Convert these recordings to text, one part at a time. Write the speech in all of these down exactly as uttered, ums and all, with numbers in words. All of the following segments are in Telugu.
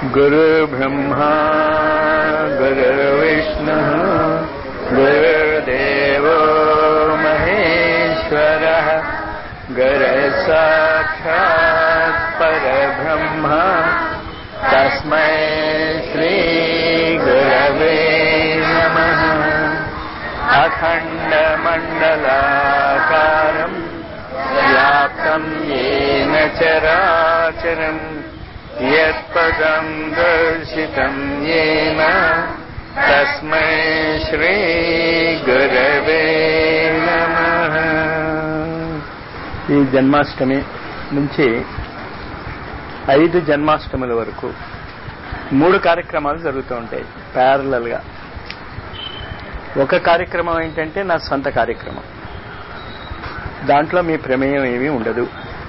गुरु ब्रह्मा गुरु विष्णु गुरुदेवो महेश्वरः गुरु साक्षात् परब्रह्म तस्मै श्री गुरवे नमः। अखण्डमण्डलाकारं व्याप्तं येन चराचरम् यत्पदं दर्शितं येन तस्मै श्री गुरवे नमः। ఈ జన్మాష్టమి నుంచి ఐదు జన్మాష్టముల వరకు మూడు కార్యక్రమాలు జరుగుతూ ఉంటాయి ప్యారలల్ గా. ఒక కార్యక్రమం ఏంటంటే నా సొంత కార్యక్రమం, దాంట్లో మీ ప్రమేయం ఏమీ ఉండదు.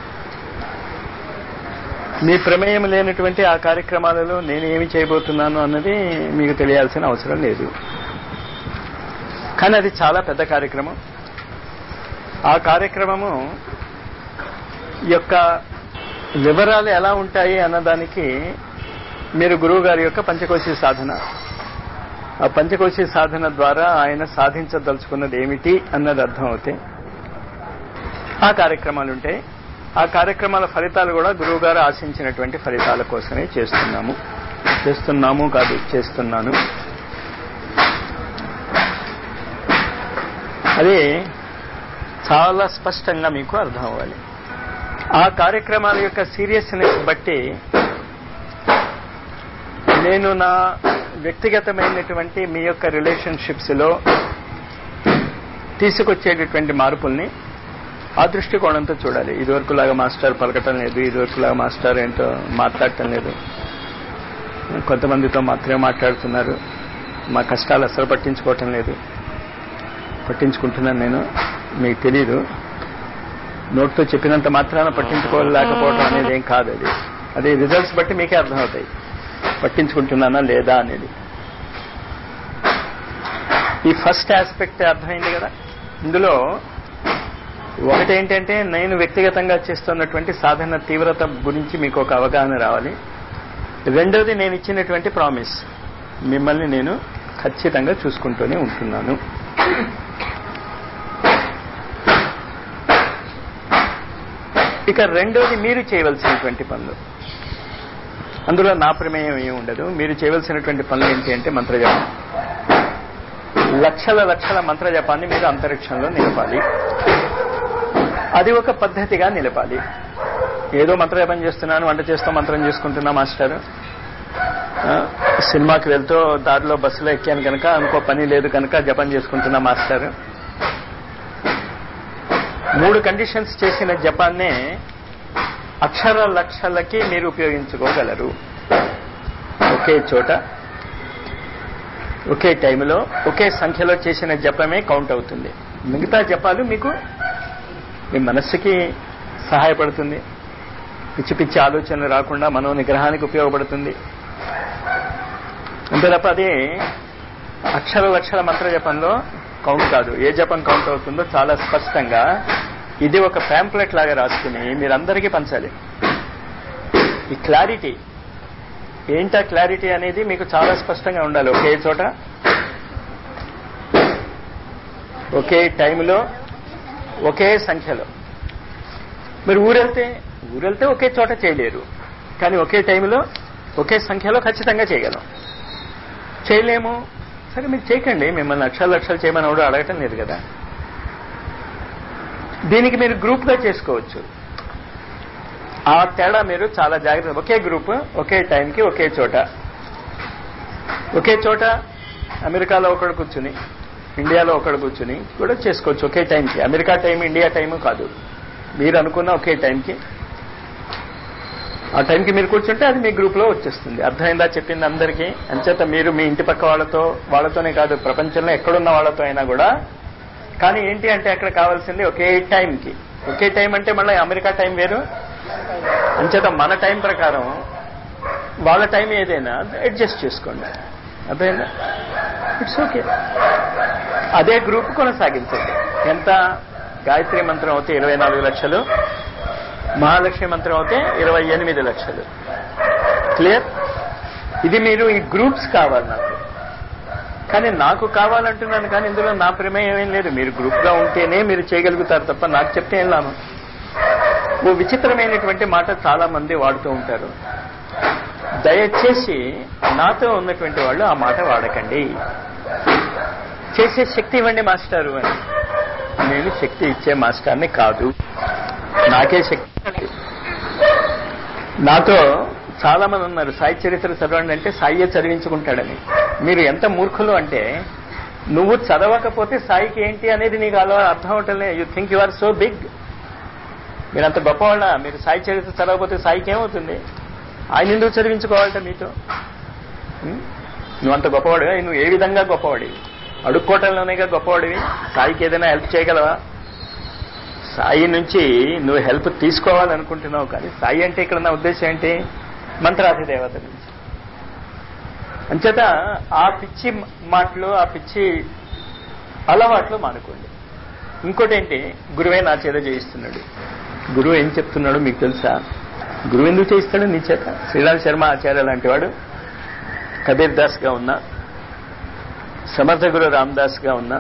మీ ప్రమేయం లేనటువంటి ఆ కార్యక్రమాలలో నేను ఏమి చేయబోతున్నాను అన్నది మీకు తెలియాల్సిన అవసరం లేదు. కానీ అది చాలా పెద్ద కార్యక్రమం. ఆ కార్యక్రమము యొక్క వివరాలు ఎలా ఉంటాయి అన్నదానికి మీరు గురువు గారి యొక్క పంచకోశీ సాధన, ఆ పంచకోశీ సాధన ద్వారా ఆయన సాధించదలుచుకున్నది ఏమిటి అన్నది అర్థం అవుతాయి. ఆ కార్యక్రమాలు ఉంటాయి. ఆ కార్యక్రమాల ఫలితాలు కూడా గురువు గారు ఆశించినటువంటి ఫలితాల కోసమే చేస్తున్నాము చేస్తున్నాము కాదు చేస్తున్నాను. అది చాలా స్పష్టంగా మీకు అర్థం అవ్వాలి. ఆ కార్యక్రమాల యొక్క సీరియస్నెస్ బట్టి నేను నా వ్యక్తిగతమైనటువంటి మీ యొక్క రిలేషన్షిప్స్ లో తీసుకొచ్చేటటువంటి మార్పుల్ని ఆ దృష్టికోణంతో చూడాలి. ఇదివరకులాగా మాస్టర్ పలకటం లేదు, ఇదివరకులాగా మాస్టర్ ఏంటో మాట్లాడటం లేదు, కొంతమందితో మాత్రమే మాట్లాడుతున్నారు, మా కష్టాలు అసలు పట్టించుకోవటం లేదు. పట్టించుకుంటున్నాను నేను, మీకు తెలీదు. నోట్తో చెప్పినంత మాత్రాన పట్టించుకోలేకపోవటం అనేది ఏం కాదు. అది అది రిజల్ట్స్ బట్టి మీకే అర్థమవుతాయి పట్టించుకుంటున్నానా లేదా అనేది. ఈ ఫస్ట్ ఆస్పెక్ట్ అర్థమైంది కదా. ఇందులో ఒకటేంటంటే నేను వ్యక్తిగతంగా చేస్తున్నటువంటి సాధన తీవ్రత గురించి మీకు ఒక అవగాహన రావాలి. రెండోది నేను ఇచ్చినటువంటి ప్రామిస్, మిమ్మల్ని నేను ఖచ్చితంగా చూసుకుంటూనే ఉంటున్నాను. ఇక రెండోది మీరు చేయవలసినటువంటి పనులు. అందులో నా ప్రమేయం ఏమి ఉండదు. మీరు చేయవలసినటువంటి పనులు ఏంటి అంటే మంత్రజపం. లక్షల లక్షల మంత్రజపాన్ని మీరు అంతరిక్షంలో నిలపాలి. అది ఒక పద్ధతిగా నిలపాలి. ఏదో మంత్రజపం చేస్తున్నాను, వంట చేస్తూ మంత్రం చేసుకుంటున్నా మాస్టర్, సినిమాకి వెళ్తూ దారిలో బస్సులో ఎక్కాను కనుక ఇంకో పని లేదు కనుక జపం చేసుకుంటున్నా మాస్టర్. మూడు కండిషన్స్ చేసిన జపాన్నే అక్షర లక్షలకి మీరు ఉపయోగించుకోగలరు. ఒకే చోట ఒకే టైంలో ఒకే సంఖ్యలో చేసిన జపమే కౌంట్ అవుతుంది. మిగతా జపాలు మీకు మీ మనస్సుకి సహాయపడుతుంది, పిచ్చి పిచ్చి ఆలోచనలు రాకుండా మనో నిగ్రహానికి ఉపయోగపడుతుంది. అంతే తప్ప అది అక్షర లక్షల మంత్ర జపంలో కౌంట్ కాదు. ఏ జపం కౌంట్ అవుతుందో చాలా స్పష్టంగా ఇది ఒక ప్యాంప్లెట్ లాగా రాసుకుని మీరందరికీ పంచాలి. ఈ క్లారిటీ ఏంటా క్లారిటీ అనేది మీకు చాలా స్పష్టంగా ఉండాలి. ఒకే చోట ఒకే టైంలో ఒకే సంఖ్యలో. మీరు ఊరెళ్తే ఊరెళ్తే ఒకే చోట చేయలేరు, కానీ ఒకే టైంలో ఒకే సంఖ్యలో ఖచ్చితంగా చేయగలం. చేయలేము, సరే మీరు చేయకండి, మిమ్మల్ని లక్షల లక్షలు చేయమని ఎవడో అడగటం లేదు కదా. దీనికి మీరు గ్రూప్గా చేసుకోవచ్చు. ఆ తేడా మీరు చాలా జాగ్రత్త. ఒకే గ్రూప్ ఒకే టైంకి ఒకే చోట ఒకే చోట అమెరికాలో ఒకడు కూర్చుని ఇండియాలో ఒకడు కూర్చుని కూడా చేసుకోవచ్చు ఒకే టైంకి. అమెరికా టైం ఇండియా టైము కాదు, మీరు అనుకున్న ఒకే టైంకి ఆ టైంకి మీరు కూర్చుంటే అది మీ గ్రూప్లో వచ్చేస్తుంది. అర్థమైందా చెప్పింది అందరికీ? అంచేత మీరు మీ ఇంటి పక్క వాళ్ళతో వాళ్ళతోనే కాదు, ప్రపంచంలో ఎక్కడున్న వాళ్ళతో అయినా కూడా. కానీ ఏంటి అంటే అక్కడ కావాల్సింది ఒకే టైంకి. ఒకే టైం అంటే మళ్ళీ అమెరికా టైం వేరు. అంచేత మన టైం ప్రకారం వాళ్ళ టైం ఏదైనా అడ్జస్ట్ చేసుకోండి. అర్థమైందా? It's okay. అదే గ్రూప్ కొనసాగించండి. ఎంత గాయత్రి మంత్రం అవుతే ఇరవై నాలుగు లక్షలు, మహాలక్ష్మి మంత్రం అవుతే ఇరవై ఎనిమిది లక్షలు. క్లియర్? ఇది మీరు ఈ గ్రూప్స్ కావాలి నాకు, కానీ నాకు కావాలంటున్నాను, కానీ ఇందులో నా ప్రమేయం ఏం లేదు. మీరు గ్రూప్ గా ఉంటేనే మీరు చేయగలుగుతారు తప్ప నాకు చెప్తే ఏం లాభం. ఓ విచిత్రమైనటువంటి మాట చాలా మంది వాడుతూ ఉంటారు. దయచేసి నాతో ఉన్నటువంటి వాళ్ళు ఆ మాట వాడకండి. చేసే శక్తి ఇవ్వండి మాస్టారు అని. నేను శక్తి ఇచ్చే మాస్టర్ని కాదు, నాకే శక్తి. నాతో చాలా మంది ఉన్నారు సాయి చరిత్ర చదవండి అంటే సాయి చదివించుకుంటాడని. మీరు ఎంత మూర్ఖులు అంటే, నువ్వు చదవకపోతే సాయికి ఏంటి అనేది నీకు అలా అర్థం అవటంలే. You think you are so big. మీరు అంత గొప్పవాళ్ళ? మీరు సాయి చరిత్ర చదవకపోతే సాయికి ఏమవుతుంది? ఆయన ఎందుకు చదివించుకోవాలట మీతో? నువ్వు అంత గొప్పవాడిగా, నువ్వు ఏ విధంగా గొప్పవాడివి? అడుక్కోవటంలోనేగా గొప్పవాడివి. సాయికి ఏదైనా హెల్ప్ చేయగలవా? సాయి నుంచి నువ్వు హెల్ప్ తీసుకోవాలనుకుంటున్నావు, కానీ సాయి అంటే ఇక్కడ నా ఉద్దేశం ఏంటి? మంత్రాధి దేవత నుంచి. అంచేత ఆ పిచ్చి మాటలు, ఆ పిచ్చి అలవాట్లు మానుకోండి. ఇంకోటి ఏంటి, గురువే నా చేత చేయిస్తున్నాడు. గురువు ఏం చెప్తున్నాడు మీకు తెలుసా? గురువు ఎందుకు చేయిస్తాడు నీ చేత? శ్రీరామ్ శర్మ ఆచార్య లాంటి వాడు కబీర్ దాస్ గా ఉన్నా, సమర్థ గురు రామదాస్ గా ఉన్నా,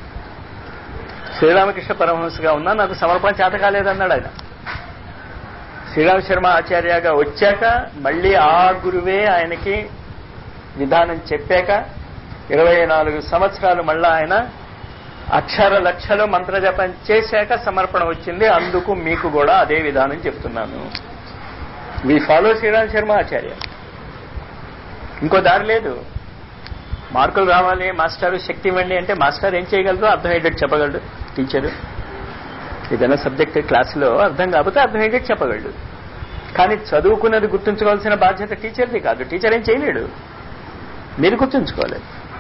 శ్రీరామకృష్ణ పరమహంసగా ఉన్నా నాకు సమర్పణ చేత కాలేదన్నాడు ఆయన. శ్రీరామ్ శర్మ ఆచార్యగా వచ్చాక మళ్ళీ ఆ గురువే ఆయనకి విధానం చెప్పాక ఇరవై నాలుగు సంవత్సరాలు మళ్ళా ఆయన అక్షర లక్షలు మంత్రజపం చేశాక సమర్పణ వచ్చింది. అందుకు మీకు కూడా అదే విధానం చెప్తున్నాను. We follow Shriram Sharma Acharya. ఇంకో దారి లేదు. మార్కులు రావాలి, మాస్టారు శక్తి ఇవ్వండి అంటే మాస్టర్ ఏం చేయగలరు? అర్థమయ్యేటట్టు చెప్పగలడు టీచరు. ఏదైనా సబ్జెక్ట్ క్లాసులో అర్థం కాకపోతే అర్థమయ్యేటట్టు చెప్పగలడు. కానీ చదువుకున్నది గుర్తుంచుకోవాల్సిన బాధ్యత టీచర్ది కాదు. టీచర్ ఏం చేయలేడు, మీరు గుర్తుంచుకోవాలి.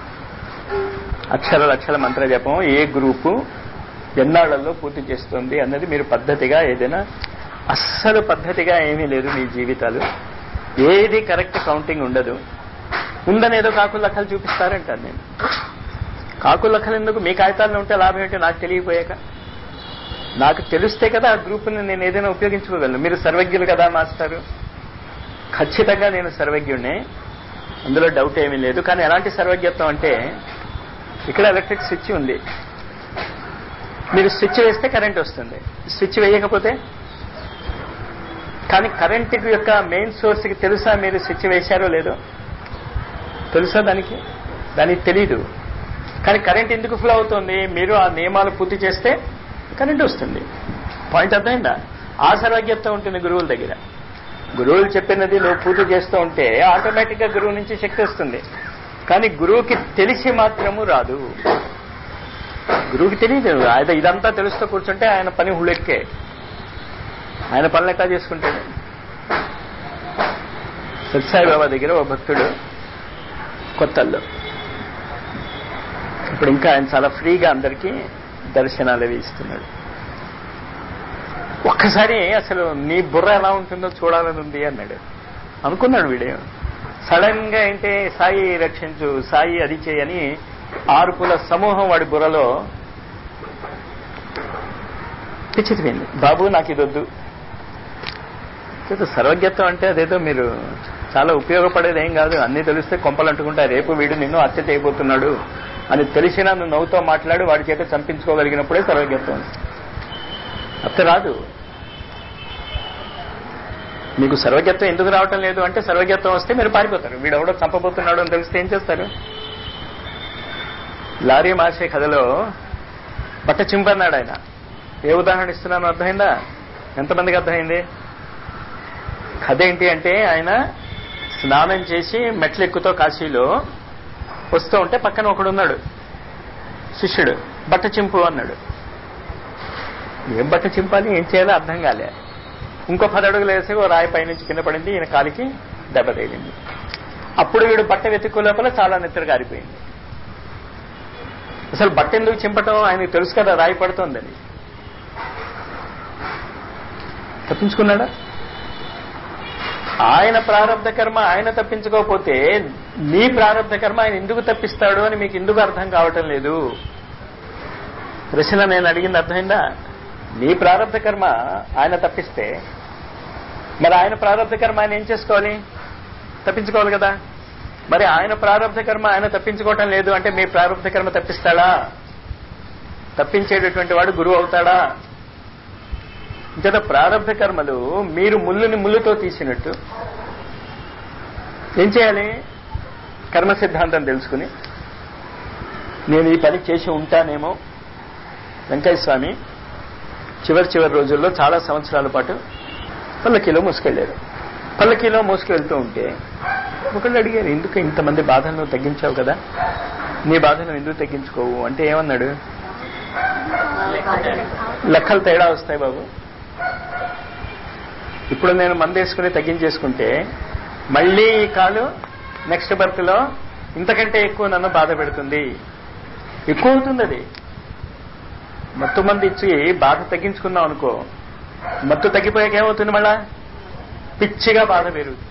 అక్షర లక్షల మంత్ర జపం ఏ గ్రూపు ఎన్నాళ్లలో పూర్తి చేస్తుంది అన్నది మీరు పద్ధతిగా, ఏదైనా అస్సలు పద్ధతిగా ఏమీ లేదు మీ జీవితాలు. ఏది కరెక్ట్ కౌంటింగ్ ఉండదు. ఉందనేదో కాకులు లెక్కలు చూపిస్తారంటాను నేను. కాకులు లెక్కలు ఎందుకు? మీ కాగితాల్లో ఉంటే లాభం ఏంటో నాకు తెలియపోయాక. నాకు తెలిస్తే కదా ఆ గ్రూపుని నేను ఏదైనా ఉపయోగించుకోగలను. మీరు సర్వజ్ఞులు కదా మాస్టారు. ఖచ్చితంగా నేను సర్వజ్ఞుడినే, అందులో డౌట్ ఏమీ లేదు. కానీ ఎలాంటి సర్వజ్ఞత్వం అంటే, ఇక్కడ ఎలక్ట్రిక్ స్విచ్ ఉంది, మీరు స్విచ్ వేస్తే కరెంట్ వస్తుంది, స్విచ్ వేయకపోతే. కానీ కరెంట్ యొక్క మెయిన్ సోర్స్కి తెలుసా మీరు స్విచ్ వేశారో లేదో? తెలుసా దానికి? దానికి తెలీదు. కానీ కరెంట్ ఎందుకు ఫ్లో అవుతుంది? మీరు ఆ నియమాలు పూర్తి చేస్తే కరెంట్ వస్తుంది. పాయింట్ అర్థమైందా? ఆ సర్వజ్ఞత్వం ఉంటుంది గురువుల దగ్గర. గురువులు చెప్పినది నువ్వు పూర్తి చేస్తూ ఉంటే ఆటోమేటిక్ గా గురువు నుంచి శక్తి వస్తుంది. కానీ గురువుకి తెలిసి మాత్రము రాదు. గురువుకి తెలియదు. ఆయన ఇదంతా తెలుస్తూ కూర్చుంటే ఆయన పని హుళెక్కే. ఆయన పనులు ఎట్లా చేసుకుంటాడు? సత్సాయి బాబా దగ్గర ఓ భక్తుడు కొత్తల్లో, ఇప్పుడు ఇంకా ఆయన చాలా ఫ్రీగా అందరికీ దర్శనాలు అవి ఇస్తున్నాడు. ఒక్కసారి అసలు నీ బుర్ర ఎలా ఉంటుందో చూడాలని ఉంది అన్నాడు. అనుకున్నాడు వీడే. సడన్ గా ఏంటే సాయి రక్షించు, సాయి అది చేయని ఆరుపుల సమూహం వాడి బుర్రలో పిచ్చిపోయింది. బాబు నాకు ఇది వద్దు. సర్వజ్ఞత్వం అంటే అదేదో మీరు చాలా ఉపయోగపడేది ఏం కాదు. అన్ని తెలిస్తే కొంపలు అంటుకుంటా. రేపు వీడు నిన్ను హత్య చేయబోతున్నాడు అని తెలిసినా నువ్వు నవ్వుతో మాట్లాడి వాడి చేత చంపించుకోగలిగినప్పుడే సర్వజ్ఞత్వం. అత్త రాదు. మీకు సర్వజ్ఞత్వం ఎందుకు రావటం లేదు అంటే, సర్వజ్ఞత్వం వస్తే మీరు పారిపోతారు. వీడు ఎవడో చంపబోతున్నాడు అని తెలిస్తే ఏం చేస్తారు? లారీ మార్చే కథలో బట్ట చింపన్నాడు ఆయన. ఏ ఉదాహరణ ఇస్తున్నాను అర్థమైందా? ఎంతమందికి అర్థమైంది? కథ ఏంటి అంటే, ఆయన స్నానం చేసి మెట్లు ఎక్కుతో కాశీలో వస్తూ ఉంటే పక్కన ఒకడున్నాడు శిష్యుడు. బట్ట చింపు అన్నాడు. ఏం బట్ట చింపాలి, ఏం చేయాలో అర్థం కాలే. ఇంకో పది అడుగులు వేసి ఓ రాయి పైనుంచి కింద పడింది. ఈయన కాలికి దెబ్బ తగిలింది. అప్పుడు వీడు బట్ట వెతుక్కు లోపల చాలా నెత్తరు గారిపోయింది. అసలు బట్ట ఎందుకు చింపటం ఆయనకు తెలుసు కదా రాయి పడుతోందని. తప్పించుకున్నాడా? ఆయన ప్రారంభ కర్మ ఆయన తప్పించుకోకపోతే నీ ప్రారంభ కర్మ ఆయన ఎందుకు తప్పిస్తాడు అని మీకు ఎందుకు అర్థం కావటం లేదు? ప్రశ్న నేను అడిగింది అర్థమైందా? నీ ప్రారంభ కర్మ ఆయన తప్పిస్తే మరి ఆయన ప్రారంభ కర్మ ఆయన ఏం చేసుకోవాలి? తప్పించుకోవాలి కదా. మరి ఆయన ప్రారంభ కర్మ ఆయన తప్పించుకోవటం లేదు అంటే మీ ప్రారంభ కర్మ తప్పిస్తాడా? తప్పించేటటువంటి వాడు గురువు అవుతాడా? ఇంత ప్రారంభ కర్మలు మీరు ముళ్ళుని ముళ్ళుతో తీసినట్టు ఏం చేయాలి? కర్మ సిద్ధాంతం తెలుసుకుని నేను ఈ పని చేసి ఉంటానేమో. వెంకయ్య స్వామి చివరి చివరి రోజుల్లో చాలా సంవత్సరాల పాటు పల్లకీలో మోసుకెళ్లారు. పల్లకీలో మోసుకెళ్తూ ఉంటే ఒకళ్ళు అడిగారు, ఎందుకు ఇంతమంది బాధలను తగ్గించావు కదా, నీ బాధను ఎందుకు తగ్గించుకోవు అంటే ఏమన్నాడు? లెక్కలు తేడా వస్తాయి బాబు. ఇప్పుడు నేను మందేసుకుని తగ్గించేసుకుంటే మళ్ళీ ఈ కాలు నెక్స్ట్ బర్త్ లో ఇంతకంటే ఎక్కువ నన్ను బాధ పెడుతుంది, ఎక్కువ అవుతుంది. అది మత్తు మంది ఇచ్చి బాధ తగ్గించుకున్నాం అనుకో, మత్తు తగ్గిపోయాక ఏమవుతుంది? మళ్ళా పిచ్చిగా బాధ పెరుగుతుంది.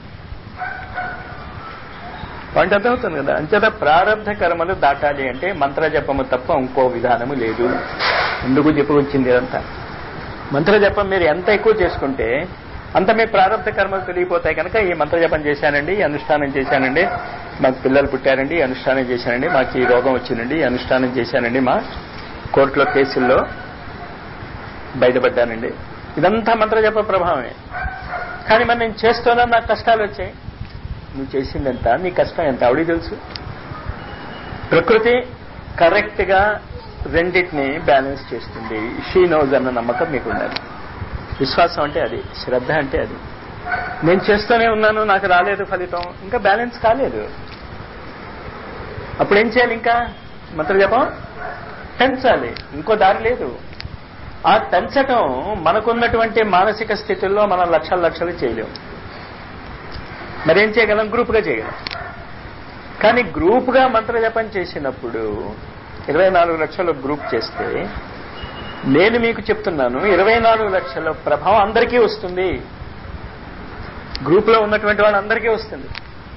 పాయింట్ అర్థమవుతుంది కదా. అంచేత ప్రారంభ కర్మలు దాటాలి అంటే మంత్ర జపము తప్ప ఇంకో విధానము లేదు. ఎందుకు చెప్పుకొచ్చింది ఇదంతా? మంత్ర జపం మీరు ఎంత ఎక్కువ చేసుకుంటే అంత మీ ప్రారంభ కర్మలు తెలియపోతాయి. కనుక ఈ మంత్ర జపం చేశానండి, ఈ అనుష్ఠానం చేశానండి, మాకు పిల్లలు పుట్టారండి, ఈ అనుష్ఠానం చేశానండి, మాకు ఈ రోగం వచ్చిందండి, ఈ అనుష్ఠానం చేశానండి, మా కోర్టులో కేసుల్లో బయటపడ్డానండి, ఇదంతా మంత్ర జప ప్రభావమే. కానీ మరి నేను చేస్తున్నా నాకు కష్టాలు వచ్చాయి. నువ్వు చేసిందెంత, నీ కష్టం ఎంత ఆవిడికి తెలుసు. ప్రకృతి కరెక్ట్ గా రెండింటిని బ్యాలెన్స్ చేస్తుంది. షీ నోజ్ అన్న నమ్మకం మీకు ఉండాలి. విశ్వాసం అంటే అది, శ్రద్ధ అంటే అది. నేను చేస్తూనే ఉన్నాను, నాకు రాలేదు ఫలితం, ఇంకా బ్యాలెన్స్ కాలేదు. అప్పుడేం చేయాలి? ఇంకా మంత్ర జపం పెంచాలి, ఇంకో దారి లేదు. ఆ పెంచటం మనకున్నటువంటి మానసిక స్థితుల్లో మనం లక్షల లక్షలు చేయలేము. మరేం చేయగలం? గ్రూప్గా చేయగలం. కానీ గ్రూప్గా మంత్ర జపం చేసినప్పుడు ఇరవై నాలుగు లక్షల గ్రూప్ చేస్తే నేను మీకు చెప్తున్నాను, ఇరవై నాలుగు లక్షల ప్రభావం అందరికీ వస్తుంది. గ్రూప్ లో ఉన్నటువంటి వాళ్ళందరికీ వస్తుంది.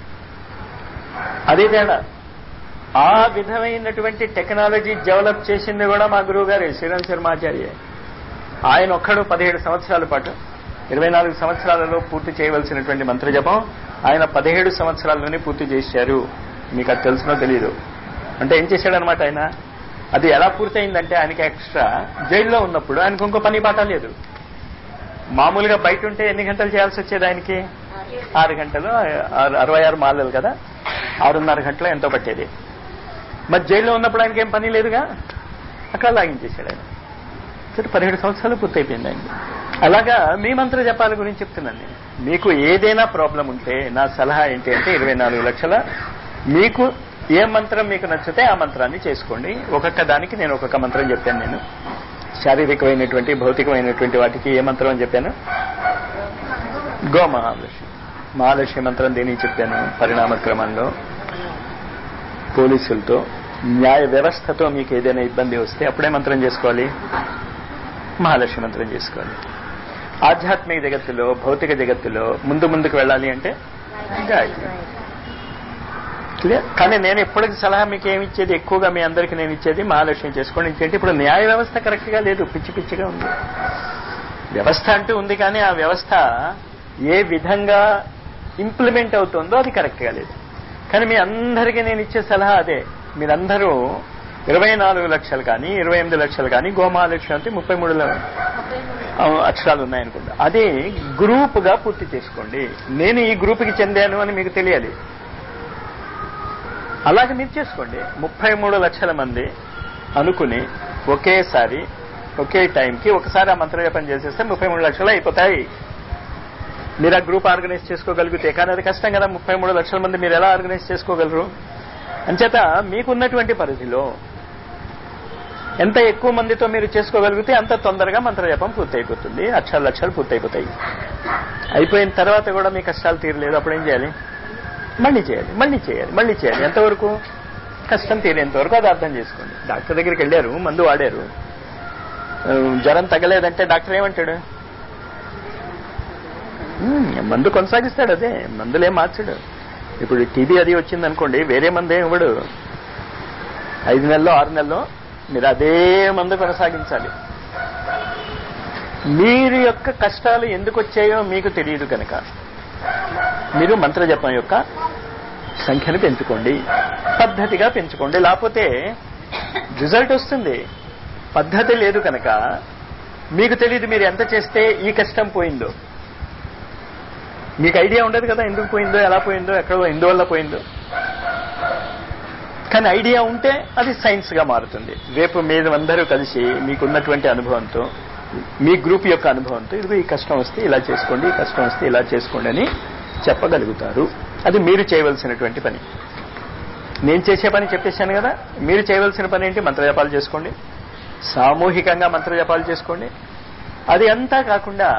అదే తేడా. ఆ విధమైనటువంటి టెక్నాలజీ డెవలప్ చేసింది కూడా మా గురువు గారే శ్రీరామ్ శర్మాచార్య. ఆయన ఒక్కడు పదిహేడు సంవత్సరాల పాటు, ఇరవై నాలుగు సంవత్సరాలలో పూర్తి చేయవలసినటువంటి మంత్ర జపం ఆయన పదిహేడు సంవత్సరాల్లోనే పూర్తి చేశారు. మీకు అది తెలుసునో తెలియదు. అంటే ఏం చేశాడనమాట ఆయన? అది ఎలా పూర్తయిందంటే ఆయనకి ఎక్స్ట్రా జైల్లో ఉన్నప్పుడు ఆయనకు ఇంకో పని పాట లేదు. మామూలుగా బయట ఉంటే ఎన్ని గంటలు చేయాల్సి వచ్చేది ఆయనకి? ఆరు గంటలు, అరవై ఆరు మాలలు కదా, ఆరున్నర గంటలు ఎంతో పట్టేది. మరి జైల్లో ఉన్నప్పుడు ఆయనకి ఏం పని లేదుగా, అక్కడ లాగించేశాడు ఆయన. పదిహేడు సంవత్సరాలు పూర్తయిపోయింది ఆయనకి. అలాగా మీ మంత్ర జపాల గురించి చెప్తున్నాను నేను. మీకు ఏదైనా ప్రాబ్లం ఉంటే నా సలహా ఏంటి అంటే ఇరవై నాలుగు లక్షల మీకు ఏ మంత్రం మీకు నచ్చితే ఆ మంత్రాన్ని చేసుకోండి. ఒక్కొక్క దానికి నేను ఒక్కొక్క మంత్రం చెప్పాను. నేను శారీరకమైనటువంటి భౌతికమైనటువంటి వాటికి ఏ మంత్రం అని చెప్పాను? గో మహాలక్ష్మి. మహాలక్ష్మి మంత్రం దేనికి చెప్పాను? పరిణామ క్రమంలో పోలీసులతో న్యాయ వ్యవస్థతో మీకు ఏదైనా ఇబ్బంది వస్తే అప్పుడే మంత్రం చేసుకోవాలి, మహాలక్ష్మి మంత్రం చేసుకోవాలి. ఆధ్యాత్మిక జగత్తులో భౌతిక జగత్తులో ముందు ముందుకు వెళ్ళాలి అంటే గాయత్రి. కానీ నేను ఎప్పటికీ సలహా మీకు ఏమిచ్చేది, ఎక్కువగా మీ అందరికీ నేను ఇచ్చేది మహాలక్ష్మి చేసుకోండి. ఇంకేంటి, ఇప్పుడు న్యాయ వ్యవస్థ కరెక్ట్ గా లేదు, పిచ్చి పిచ్చిగా ఉంది. వ్యవస్థ అంటూ ఉంది కానీ ఆ వ్యవస్థ ఏ విధంగా ఇంప్లిమెంట్ అవుతుందో అది కరెక్ట్ గా లేదు. కానీ మీ అందరికీ నేను ఇచ్చే సలహా అదే. మీరందరూ ఇరవై నాలుగు లక్షలు కానీ ఇరవై ఎనిమిది లక్షలు కానీ గోమహాలక్ష్మి అంటే ముప్పై మూడు అక్షరాలు ఉన్నాయనుకుంటా, అది గ్రూప్ గా పూర్తి చేసుకోండి. నేను ఈ గ్రూప్ కి చెందాను అని మీకు తెలియాలి. అలాగే మీరు చేసుకోండి. ముప్పై మూడు లక్షల మంది అనుకుని ఒకేసారి ఒకే టైంకి ఒకసారి ఆ మంత్ర జపం చేసేస్తే ముప్పై మూడు లక్షలు అయిపోతాయి. మీరు ఆ గ్రూప్ ఆర్గనైజ్ చేసుకోగలిగితే. కానీ అది కష్టం కదా, ముప్పై మూడు లక్షల మంది మీరు ఎలా ఆర్గనైజ్ చేసుకోగలరు? అంచేత మీకున్నటువంటి పరిధిలో ఎంత ఎక్కువ మందితో మీరు చేసుకోగలిగితే అంత తొందరగా మంత్ర జపం పూర్తయిపోతుంది. లక్షల లక్షలు పూర్తయిపోతాయి. అయిపోయిన తర్వాత కూడా మీ కష్టాలు తీరలేదు, అప్పుడు ఏం చేయాలి? మళ్ళీ చేయాలి, మళ్ళీ చేయాలి, మళ్ళీ చేయాలి. ఎంతవరకు? కష్టం తీరేంత వరకు. అది అర్థం చేసుకోండి. డాక్టర్ దగ్గరికి వెళ్ళారు, మందు వాడారు, జ్వరం తగ్గలేదంటే డాక్టర్ ఏమంటాడు? మందు కొనసాగిస్తాడు. అదే మందులేం మార్చాడు. ఇప్పుడు టీబీ అది వచ్చిందనుకోండి, వేరే మందు ఏమి ఇవ్వడు. ఐదు నెలలో ఆరు నెలలో మీరు అదే మందు కొనసాగించాలి. మీరు యొక్క కష్టాలు ఎందుకు వచ్చాయో మీకు తెలియదు కనుక మీరు మంత్ర జపం యొక్క సంఖ్యను పెంచుకోండి, పద్ధతిగా పెంచుకోండి. లేకపోతే రిజల్ట్ వస్తుంది, పద్ధతి లేదు కనుక మీకు తెలియదు మీరు ఎంత చేస్తే ఈ కష్టం పోయిందో. మీకు ఐడియా ఉండదు కదా ఎందుకు పోయిందో, ఎలా పోయిందో, ఎక్కడ ఎందువల్ల పోయిందో. కానీ ఐడియా ఉంటే అది సైన్స్ గా మారుతుంది. రేపు మీరు అందరూ కలిసి మీకున్నటువంటి అనుభవంతో, మీ గ్రూప్ యొక్క అనుభవంతో, ఇదిగో ఈ కష్టం వస్తే ఇలా చేసుకోండి, ఈ కష్టం వస్తే ఇలా చేసుకోండి అని చెప్పగలుగుతారు. అది మీరు చేయవలసినటువంటి పని. నేను చేసే పని చెప్పేశాను కదా. మీరు చేయవలసిన పని ఏంటి? మంత్రజపాలు చేసుకోండి, సామూహికంగా మంత్రజపాలు చేసుకోండి. అది అంతా కాకుండా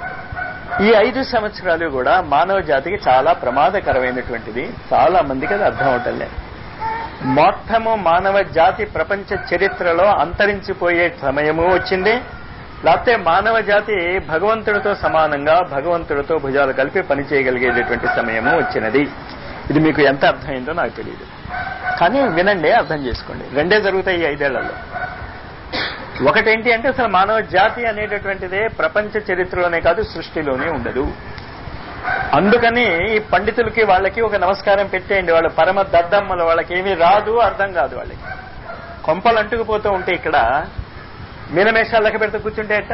ఈ ఐదు సంవత్సరాలు కూడా మానవ జాతికి చాలా ప్రమాదకరమైనటువంటిది. చాలా మందికి అది అర్థం అవటంలే. మొత్తము మానవ జాతి ప్రపంచ చరిత్రలో అంతరించిపోయే సమయము వచ్చింది. లేకపోతే మానవ జాతి భగవంతుడితో సమానంగా భగవంతుడితో భుజాలు కలిపి పనిచేయగలిగేటటువంటి సమయము వచ్చినది. ఇది మీకు ఎంత అర్థమైందో నాకు తెలియదు, కానీ వినండి, అర్థం చేసుకోండి. రెండే జరుగుతాయి ఈ ఐదేళ్లలో. ఒకటేంటి అంటే అసలు మానవ జాతి అనేటటువంటిదే ప్రపంచ చరిత్రలోనే కాదు సృష్టిలోనే ఉండదు. అందుకని ఈ పండితులకి వాళ్ళకి ఒక నమస్కారం పెట్టేయండి. వాళ్ళ పరమ దద్దమ్మలు, వాళ్ళకి ఏమీ రాదు, అర్థం కాదు. వాళ్ళకి కొంపలు అంటుకుపోతూ ఉంటే ఇక్కడ మీనమేషాలు లెక్క పెడితే కూర్చుంటే ఎట్ట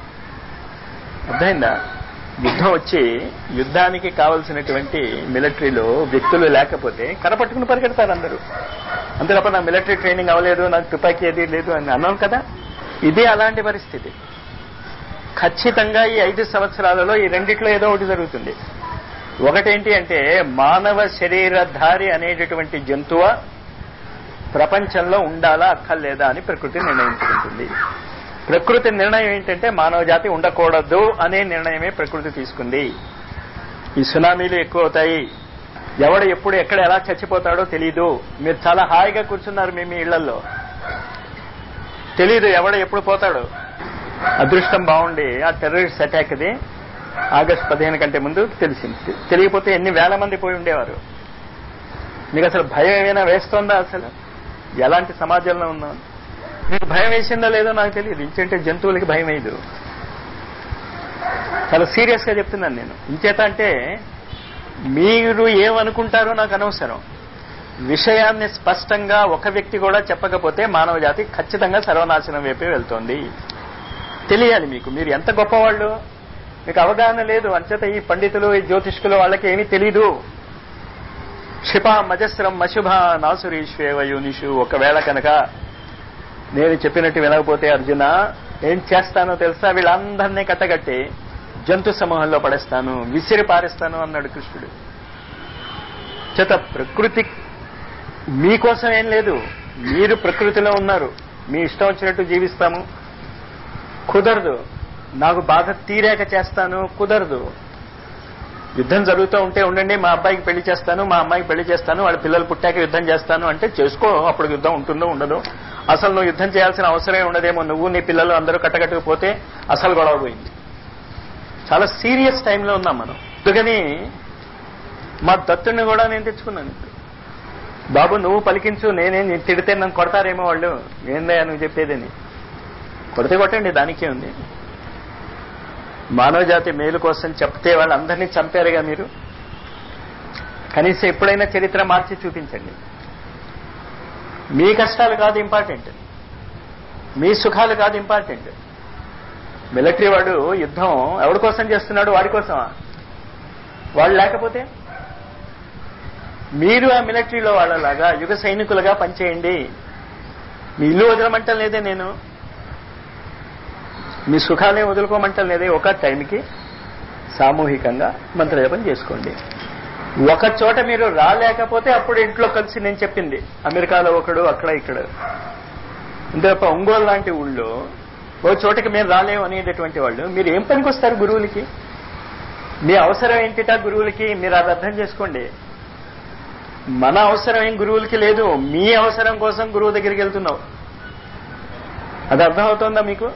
అర్థమైందా? యుద్ధం వచ్చి యుద్ధానికి కావలసినటువంటి మిలిటరీలో వ్యక్తులు లేకపోతే కరపట్టుకుని పరిగెడతారు అందరూ. అంతే తప్ప నాకు మిలిటరీ ట్రైనింగ్ అవ్వలేదు, నాకు తుపాకీ ఏది లేదు అని అన్నాం కదా. ఇదే అలాంటి పరిస్థితి. ఖచ్చితంగా ఈ ఐదు సంవత్సరాలలో ఈ రెండిట్లో ఏదో ఒకటి జరుగుతుంది. ఒకటేంటి అంటే మానవ శరీరధారి అనేటటువంటి జంతువ ప్రపంచంలో ఉండాలా అక్కర్లేదా అని ప్రకృతి నిర్ణయించుకుంటుంది. ప్రకృతి నిర్ణయం ఏంటంటే మానవ జాతి ఉండకూడదు అనే నిర్ణయమే ప్రకృతి తీసుకుంది. ఈ సునామీలు ఎక్కువ అవుతాయి, ఎవడు ఎప్పుడు ఎక్కడ ఎలా చచ్చిపోతాడో తెలీదు. మీరు చాలా హాయిగా కూర్చున్నారు మీ మీ ఇళ్లలో, తెలీదు ఎవడ ఎప్పుడు పోతాడో. అదృష్టం బాగుండి ఆ టెర్రరిస్ట్ అటాక్ ది ఆగస్టు పదిహేను కంటే ముందు తెలిసింది. తెలియకపోతే ఎన్ని వేల మంది పోయి ఉండేవారు. మీకు అసలు భయం ఏమైనా వేస్తోందా? అసలు ఎలాంటి సమాజంలో ఉన్నాం? మీకు భయం వేసిందో లేదో నాకు తెలియదు. ఇంచేంటే జంతువులకి భయం వేయదు. చాలా సీరియస్ గా చెప్తున్నాను నేను. ఇంచేత అంటే మీరు ఏమనుకుంటారో నాకు అనవసరం. విషయాన్ని స్పష్టంగా ఒక వ్యక్తి కూడా చెప్పకపోతే మానవ జాతి ఖచ్చితంగా సర్వనాశనం వైపే వెళ్తోంది. తెలియాలి మీకు. మీరు ఎంత గొప్పవాళ్ళు, మీకు అవగాహన లేదు. అంచేత ఈ పండితులు, ఈ జ్యోతిష్కులు వాళ్ళకి ఏమీ తెలీదు. క్షిపా మజస్రం అశుభ నాసురీశ్వేవ యూనిషు. ఒకవేళ కనుక నేను చెప్పినట్టు వినకపోతే అర్జున ఏం చేస్తానో తెలుసా? వీళ్ళందరినీ కట్టగట్టి జంతు సమూహంలో పడేస్తాను, విసిరి పారేస్తాను అన్నాడు కృష్ణుడు. చేత ప్రకృతి మీకోసం ఏం లేదు. మీరు ప్రకృతిలో ఉన్నారు. మీ ఇష్టం వచ్చినట్టు జీవిస్తాము కుదరదు. నాకు బాధ తీరాక చేస్తాను కుదరదు. యుద్ధం జరుగుతూ ఉంటే ఉండండి, మా అబ్బాయికి పెళ్లి చేస్తాను, మా అమ్మాయికి పెళ్లి చేస్తాను, వాళ్ళ పిల్లలు పుట్టాక యుద్ధం చేస్తాను అంటే చేసుకో. అప్పుడు యుద్ధం ఉంటుందో ఉండదో. అసలు నువ్వు యుద్ధం చేయాల్సిన అవసరమే ఉండదేమో. నువ్వు నీ పిల్లలు అందరూ కట్టకట్టుకుపోతే అసలు గొడవ పోయింది. చాలా సీరియస్ టైంలో ఉన్నాం మనం. అందుకని మా దత్తుడిని కూడా నేను తెచ్చుకున్నాను. బాబు నువ్వు పలికించు, నేనేం తిడితే నన్ను కొడతారేమో వాళ్ళు. ఏందయ్యా నువ్వు చెప్పేదని. కొడితే కొట్టండి, దానికే ఉంది. మానవ జాతి మేలు కోసం చెప్తే వాళ్ళందరినీ చంపారుగా మీరు. కనీసం ఎప్పుడైనా చరిత్ర మార్చి చూపించండి. మీ కష్టాలు కాదు ఇంపార్టెంట్, మీ సుఖాలు కాదు ఇంపార్టెంట్. మిలిటరీ వాడు యుద్ధం ఎవరి కోసం చేస్తున్నాడు? వాడి కోసమా? వాళ్ళు లేకపోతే మీరు ఆ మిలిటరీలో వాళ్ళలాగా యుగ సైనికులుగా పనిచేయండి. మీ ఇల్లు వదలమంటం లేదే నేను, మీ సుఖాలే వదులుకోమంటం లేదే. ఒక టైంకి సామూహికంగా మంత్రజపం చేసుకోండి. ఒక చోట మీరు రాలేకపోతే అప్పుడు ఇంట్లో కలిసి నేను చెప్పింది అమెరికాలో ఒకడు, అక్కడ ఇక్కడ. అంటే ఒంగోలు లాంటి ఊళ్ళో ఓ చోటకి మేము రాలేము అనేటటువంటి వాళ్ళు మీరు ఏం పనికి వస్తారు గురువులకి? మీ అవసరం ఏంటిటా గురువులకి? మీరు అది అర్థం చేసుకోండి. మన అవసరం ఏం గురువులకి లేదు. మీ అవసరం కోసం గురువు దగ్గరికి వెళ్తున్నావు. అది అర్థం అవుతుందా మీకు?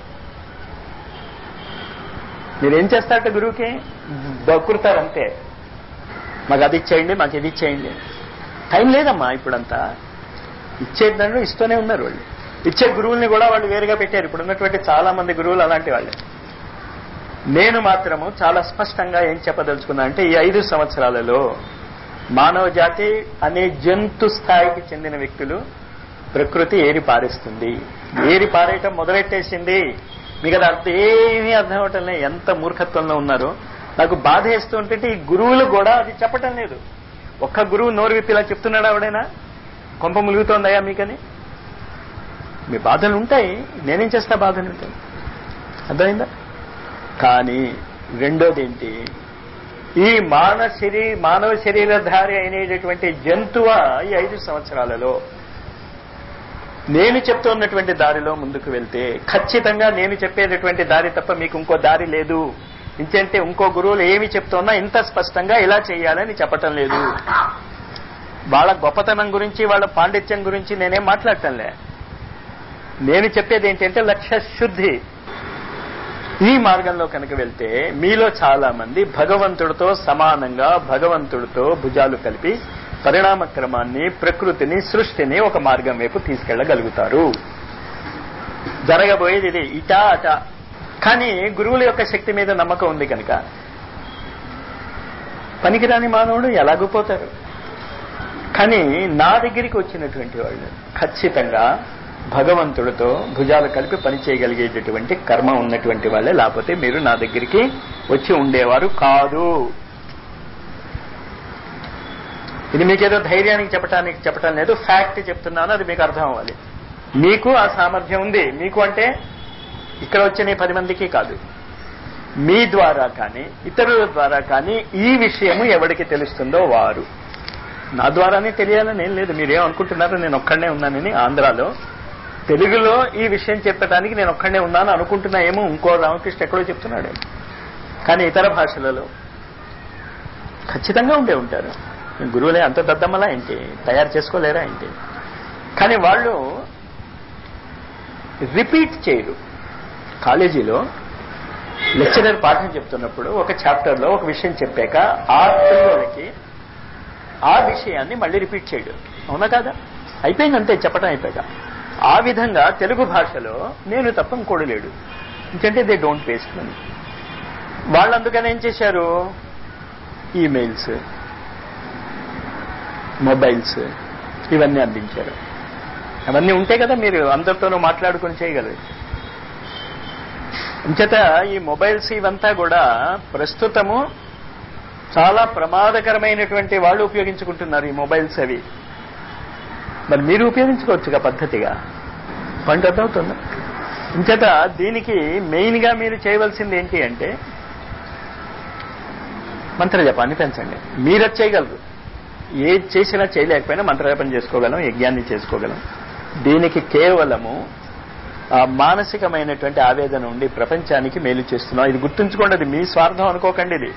మీరేం చేస్తారట గురువుకి? దక్కుతారంతే. మాకు అది ఇచ్చేయండి, మాకు ఇది ఇచ్చేయండి. టైం లేదమ్మా ఇప్పుడంతా. ఇచ్చే దాంట్లో ఇస్తూనే ఉన్నారు వాళ్ళు. ఇచ్చే గురువుల్ని కూడా వాళ్ళు వేరుగా పెట్టారు. ఇప్పుడు ఉన్నటువంటి చాలా మంది గురువులు అలాంటి వాళ్ళే. నేను మాత్రము చాలా స్పష్టంగా ఏం చెప్పదలుచుకున్నా అంటే ఈ ఐదు సంవత్సరాలలో మానవ జాతి అనే జంతు స్థాయికి చెందిన వ్యక్తులు ప్రకృతి ఏరి పారేస్తుంది. ఏరి పారేయటం మొదలెట్టేసింది. మీకు అది అర్థం ఏమీ అర్థం అవటం లేదు. ఎంత మూర్ఖత్వంలో ఉన్నారో నాకు బాధ వేస్తుంటే ఈ గురువులు కూడా అది చెప్పటం లేదు. ఒక్క గురువు నోరు విప్పి ఇలా చెప్తున్నాడు ఆవిడైనా కొంప ములుగుతోందయ్యా మీకని. మీ బాధలు ఉంటాయి, నేనేం చేస్తా బాధలు ఉంటాయి, అర్థమైందా? కానీ రెండోది ఏంటి, ఈ మానవ శరీ మానవ శరీరధారి అయినటువంటి జంతువ ఈ ఐదు సంవత్సరాలలో నేను చెప్తున్నటువంటి దారిలో ముందుకు వెళ్తే ఖచ్చితంగా నేను చెప్పేటటువంటి దారి తప్ప మీకు ఇంకో దారి లేదు. ఇంకంటే ఇంకో గురువులు ఏమి చెప్తున్నా ఇంత స్పష్టంగా ఇలా చేయాలని చెప్పటం లేదు. వాళ్ళ గొప్పతనం గురించి వాళ్ళ పాండిత్యం గురించి నేనేం మాట్లాడటంలే. నేను చెప్పేది ఏంటంటే లక్ష్య శుద్ధి. ఈ మార్గంలో కనుక వెళ్తే మీలో చాలా మంది భగవంతుడితో సమానంగా భగవంతుడితో భుజాలు కలిపి పరిణామ క్రమాన్ని, ప్రకృతిని, సృష్టిని ఒక మార్గం వైపు తీసుకెళ్లగలుగుతారు. జరగబోయేది ఇది, ఇటా అట. కానీ గురువుల యొక్క శక్తి మీద నమ్మకం ఉంది కనుక పనికిరాని మానవుడు ఎలాగూ పోతారు. కానీ నా దగ్గరికి వచ్చినటువంటి వాళ్ళు ఖచ్చితంగా భగవంతుడితో భుజాలు కలిపి పని చేయగలిగేటటువంటి కర్మ ఉన్నటువంటి వాళ్ళే, లేకపోతే మీరు నా దగ్గరికి వచ్చి ఉండేవారు కాదు. ఇది మీకేదో ధైర్యానికి చెప్పడానికి చెప్పటం లేదు, ఫ్యాక్ట్ చెప్తున్నాను, అది మీకు అర్థం అవ్వాలి. మీకు ఆ సామర్థ్యం ఉంది. మీకు అంటే ఇక్కడ వచ్చిన పది మందికి కాదు, మీ ద్వారా కానీ ఇతరుల ద్వారా కానీ ఈ విషయము ఎవరికి తెలుస్తుందో వారు. నా ద్వారానే తెలియాలని ఏం లేదు. మీరేమనుకుంటున్నారో నేను ఒక్కడనే ఉన్నానని. ఆంధ్రాలో తెలుగులో ఈ విషయం చెప్పడానికి నేను ఒక్కడనే ఉన్నాను అనుకుంటున్నా ఏమో, ఇంకో రామకృష్ణ ఎక్కడో చెప్తున్నాడు. కానీ ఇతర భాషలలో ఖచ్చితంగా ఉండే ఉంటారు. గురువులే అంత దద్దమ్మలా ఏంటి, తయారు చేసుకోలేరా ఏంటి? కానీ వాళ్ళు రిపీట్ చేయరు. కాలేజీలో లెక్చరర్ పాఠం చెప్తున్నప్పుడు ఒక చాప్టర్లో ఒక విషయం చెప్పాక ఆ పిల్లలకి ఆ విషయాన్ని మళ్ళీ రిపీట్ చేయడు. అవునా కాదా? అయిపోయింది అంతే, చెప్పడం అయిపోయాక. ఆ విధంగా తెలుగు భాషలో నేను తప్ప ఇంకోడు లేడు. ఎందుకంటే దే డోంట్ వేస్ట్ మనీ. వాళ్ళు అందుకని ఏం చేశారు, ఈమెయిల్స్, మొబైల్స్ ఇవన్నీ అందించారు. అవన్నీ ఉంటే కదా మీరు అందరితోనూ మాట్లాడుకుని చేయగలరు. ఇంచేత ఈ మొబైల్స్ ఇవంతా కూడా ప్రస్తుతము చాలా ప్రమాదకరమైనటువంటి వాళ్ళు ఉపయోగించుకుంటున్నారు ఈ మొబైల్స్. అవి మరి మీరు ఉపయోగించుకోవచ్చుగా పద్ధతిగా. పాయింట్ అర్థమవుతుంది. ఇంచేత దీనికి మెయిన్ గా మీరు చేయవలసింది ఏంటి అంటే మంత్రజపాన్ని పెంచండి. మీరది చేయగలరు. ఏది చేసినా చేయలేకపోయినా మంత్రజపం చేసుకోగలం, యజ్ఞాన్ని చేసుకోగలం. దీనికి కేవలము ఆ మానసికమైనటువంటి ఆవేదన ఉండి ప్రపంచానికి మేలు చేస్తున్నాం. ఇది గుర్తుంచుకోండి, అది మీ స్వార్థం అనుకోకండి. ఇది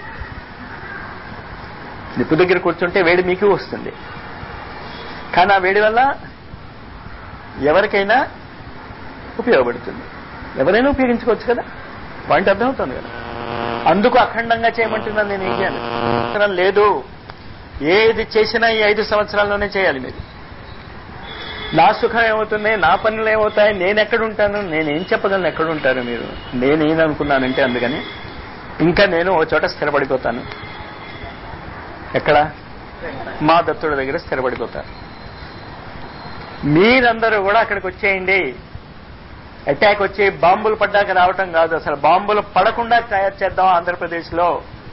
నిప్పు దగ్గర కూర్చుంటే వేడి మీకు వస్తుంది, కానీ ఆ వేడి వల్ల ఎవరికైనా ఉపయోగపడుతుంది. ఎవరైనా ఉపయోగించుకోవచ్చు కదా. పాయింట్ అర్థమవుతుంది కదా. అందుకు అఖండంగా చేయమంటున్నాను. నేను ఏం చేయాలి లేదు. ఏది చేసినా ఈ ఐదు సంవత్సరాల్లోనే చేయాలి. మీరు నా సుఖం ఏమవుతుంది, నా పనులు ఏమవుతాయి, నేను ఎక్కడుంటాను, నేనేం చెప్పగలను, ఎక్కడుంటారు మీరు. నేనేననుకున్నానంటే అందుకని ఇంకా నేను ఓ చోట స్థిరపడిపోతాను. ఎక్కడ? మా దత్తుడి దగ్గర స్థిరపడిపోతాను. మీరందరూ కూడా అక్కడికి వచ్చేయండి. అటాక్ వచ్చి బాంబులు పడ్డాక రావటం కాదు, అసలు బాంబులు పడకుండా తయారు చేద్దాం ఆంధ్రప్రదేశ్లో.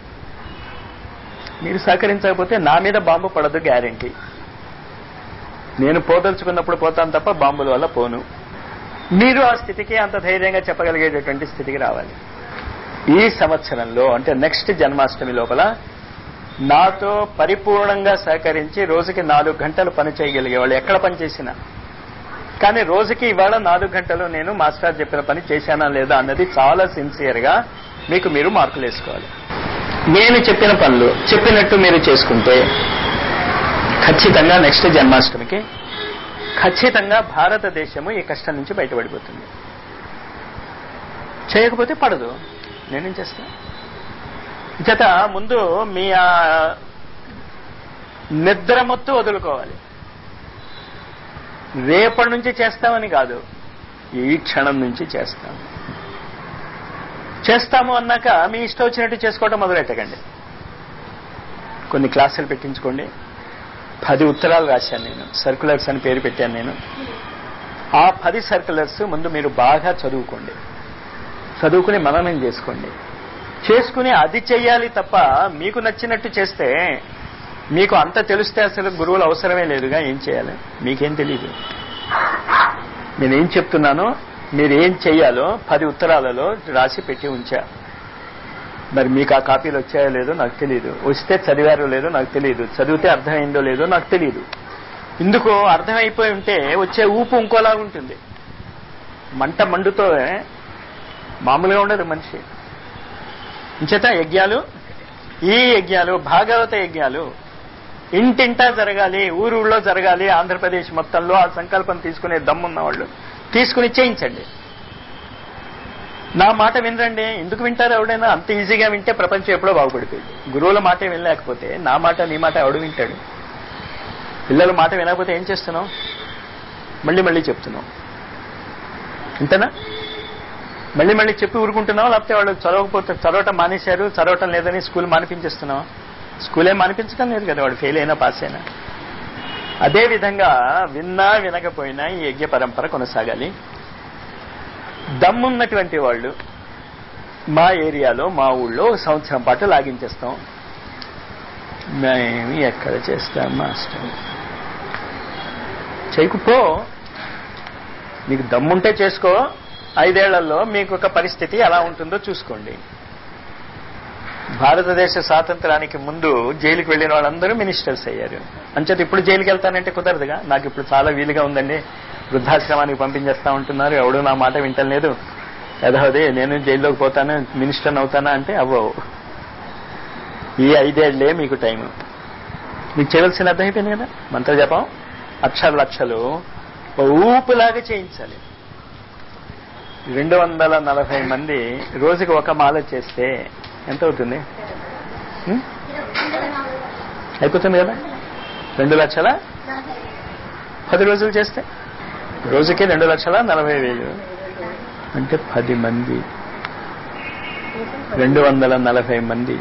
మీరు సహకరించకపోతే నా మీద బాంబు పడదు గ్యారెంటీ. నేను పోదలుచుకున్నప్పుడు పోతాను తప్ప బాంబుల వల్ల పోను. మీరు ఆ స్థితికి అంత ధైర్యంగా చెప్పగలిగేటటువంటి స్థితికి రావాలి. ఈ సంవత్సరంలో అంటే నెక్స్ట్ జన్మాష్టమి లోపల నాతో పరిపూర్ణంగా సహకరించి రోజుకి నాలుగు గంటలు పని చేయగలిగేవాళ్ళు ఎక్కడ పని చేసినా. కానీ రోజుకి ఇవాళ నాలుగు గంటలు నేను మాస్టర్ చెప్పిన పని చేశానా లేదా అన్నది చాలా సిన్సియర్ గా మీకు మీరు మార్కులు వేసుకోవాలి. నేను చెప్పిన పనులు చెప్పినట్టు మీరు చేసుకుంటే ఖచ్చితంగా నెక్స్ట్ జన్మాష్టమికి ఖచ్చితంగా భారతదేశము ఈ కష్టం నుంచి బయటపడిపోతుంది. చేయకపోతే పడదు. నేనేం చేస్తా? చేత ముందు మీ ఆ నిద్ర మొత్తం వదులుకోవాలి. రేపటి నుంచి చేస్తామని కాదు, ఈ క్షణం నుంచి చేస్తాం. చేస్తాము అన్నాక మీ ఇష్టం వచ్చినట్టు చేసుకోవడం మొదలెట్టకండి. కొన్ని క్లాసులు పెట్టించుకోండి. పది ఉత్తరాలు రాశాను నేను, సర్క్యులర్స్ అని పేరు పెట్టాను నేను. ఆ పది సర్క్యులర్స్ ముందు మీరు బాగా చదువుకోండి, చదువుకుని మననం చేసుకోండి. చేసుకుని అది చెయ్యాలి తప్ప మీకు నచ్చినట్టు చేస్తే మీకు అంత తెలిస్తే అసలు గురువులు అవసరమే లేదుగా. ఏం చేయాలి మీకేం తెలియదు. నేనేం చెప్తున్నానో మీరు ఏం చెయ్యాలో పది ఉత్తరాలలో రాసి పెట్టి ఉంచా. మరి మీకు ఆ కాపీలు వచ్చాయో లేదో నాకు తెలియదు, వస్తే చదివారో లేదో నాకు తెలియదు, చదివితే అర్థమైందో లేదో నాకు తెలియదు. ఇందుకు అర్థమైపోయి ఉంటే వచ్చే ఊపు ఇంకోలాగా ఉంటుంది. మంట మండుతో మామూలుగా ఉండదు మనిషి. ఇంచేత యజ్ఞాలు, ఈ యజ్ఞాలు భాగవత యజ్ఞాలు ఇంటింటా జరగాలి, ఊరూళ్ళో జరగాలి. ఆంధ్రప్రదేశ్ మొత్తంలో ఆ సంకల్పం తీసుకునే దమ్మున్న వాళ్ళు తీసుకుని చేయించండి. నా మాట వినరండి. ఎందుకు వింటారు? ఎవడైనా అంత ఈజీగా వింటే ప్రపంచం ఎప్పుడో బాగుపడిపోయింది. గురువుల మాట వినలేకపోతే నా మాట నీ మాట ఎవడు వింటాడు? పిల్లల మాట వినకపోతే ఏం చేస్తున్నావు? మళ్ళీ మళ్ళీ చెప్తున్నావు, అంతేనా? మళ్ళీ మళ్ళీ చెప్పి ఊరుకుంటున్నావు, లేకపోతే వాళ్ళు చదవకపోతే చదవటం మానేశారు, చదవటం లేదని స్కూల్ మానిపించేస్తున్నావు. స్కూలే మానిపించడం లేదు కదా, వాడు ఫెయిల్ అయినా పాస్ అయినా. అదేవిధంగా విన్నా వినకపోయినా ఈ యజ్ఞ పరంపర కొనసాగాలి. దమ్మున్నటువంటి వాళ్ళు మా ఏరియాలో మా ఊళ్ళో ఒక సంవత్సరం పాటు లాగించేస్తాం. మేము ఎక్కడ చేస్తాం మాస్టర్? చేయకుపో, నీకు దమ్ముంటే చేసుకో. ఐదేళ్లలో మీకు ఒక పరిస్థితి ఎలా ఉంటుందో చూసుకోండి. భారతదేశ స్వాతంత్రానికి ముందు జైలుకి వెళ్లిన వాళ్ళందరూ మినిస్టర్స్ అయ్యారు. అంచేత ఇప్పుడు జైలుకి వెళ్తానంటే కుదరదుగా. నాకు ఇప్పుడు చాలా వీలుగా ఉందండి, వృద్ధాశ్రమానికి పంపించేస్తా ఉంటున్నారు, ఎవడూ నా మాట వింటలేదు, యథావది నేను జైల్లోకి పోతాను, మినిస్టర్ని అవుతానా అంటే అవ్వవు. ఈ ఐదేళ్లే మీకు టైం. మీకు చేయవలసిన అర్థం అయిపోయింది కదా. మంత్ర జపం అక్షర లక్షలు ఊపులాగా చేయించాలి. రెండు వందల నలభై మంది రోజుకి ఒక మాల చేస్తే ఎంత అవుతుంది? అయిపోతుంది కదా. రెండు లక్షల పది రోజులు చేస్తే రోజుకి రెండు లక్షల నలభై వేలు అంటే పది మంది, రెండు వందల నలభై మంది,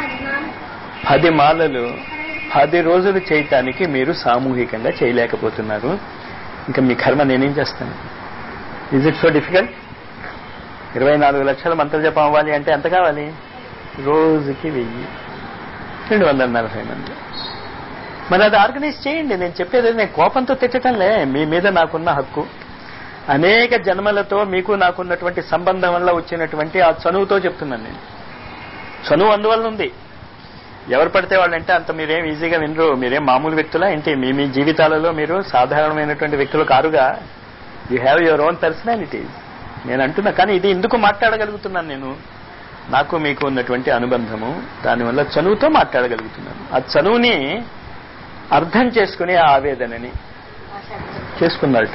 పది మాలలు పది రోజులు చేయటానికి మీరు సామూహికంగా చేయలేకపోతున్నారు. ఇంకా మీ కర్మ నేనేం చేస్తాను? Is it so difficult? ఇరవై నాలుగు లక్షల మంత్ర జపం అవ్వాలి అంటే ఎంత కావాలి? రోజుకి వెయ్యి, రెండు వందల నలభై మంది. మరి అది ఆర్గనైజ్ చేయండి. నేను చెప్పేది నేను కోపంతో తిట్టడంలే, మీ మీద నాకున్న హక్కు. అనేక జన్మలతో మీకు నాకున్నటువంటి సంబంధం వల్ల వచ్చినటువంటి ఆ చనువుతో చెప్తున్నాను నేను. చనువు అందువల్ల ఉంది. ఎవరు పడితే వాళ్ళంటే అంత మీరేం ఈజీగా వినరు. మీరేం మామూలు వ్యక్తులా ఏంటి? మీ మీ జీవితాలలో మీరు సాధారణమైనటువంటి వ్యక్తులు కారుగా. You have your own personalities. నేను అంటున్నా, కానీ ఇది ఎందుకు మాట్లాడగలుగుతున్నాను నేను? నాకు మీకు ఉన్నటువంటి అనుబంధము, దానివల్ల చనువుతో మాట్లాడగలుగుతున్నాను. ఆ చనువుని అర్థం చేసుకుని ఆ ఆవేదనని చేసుకున్నారట.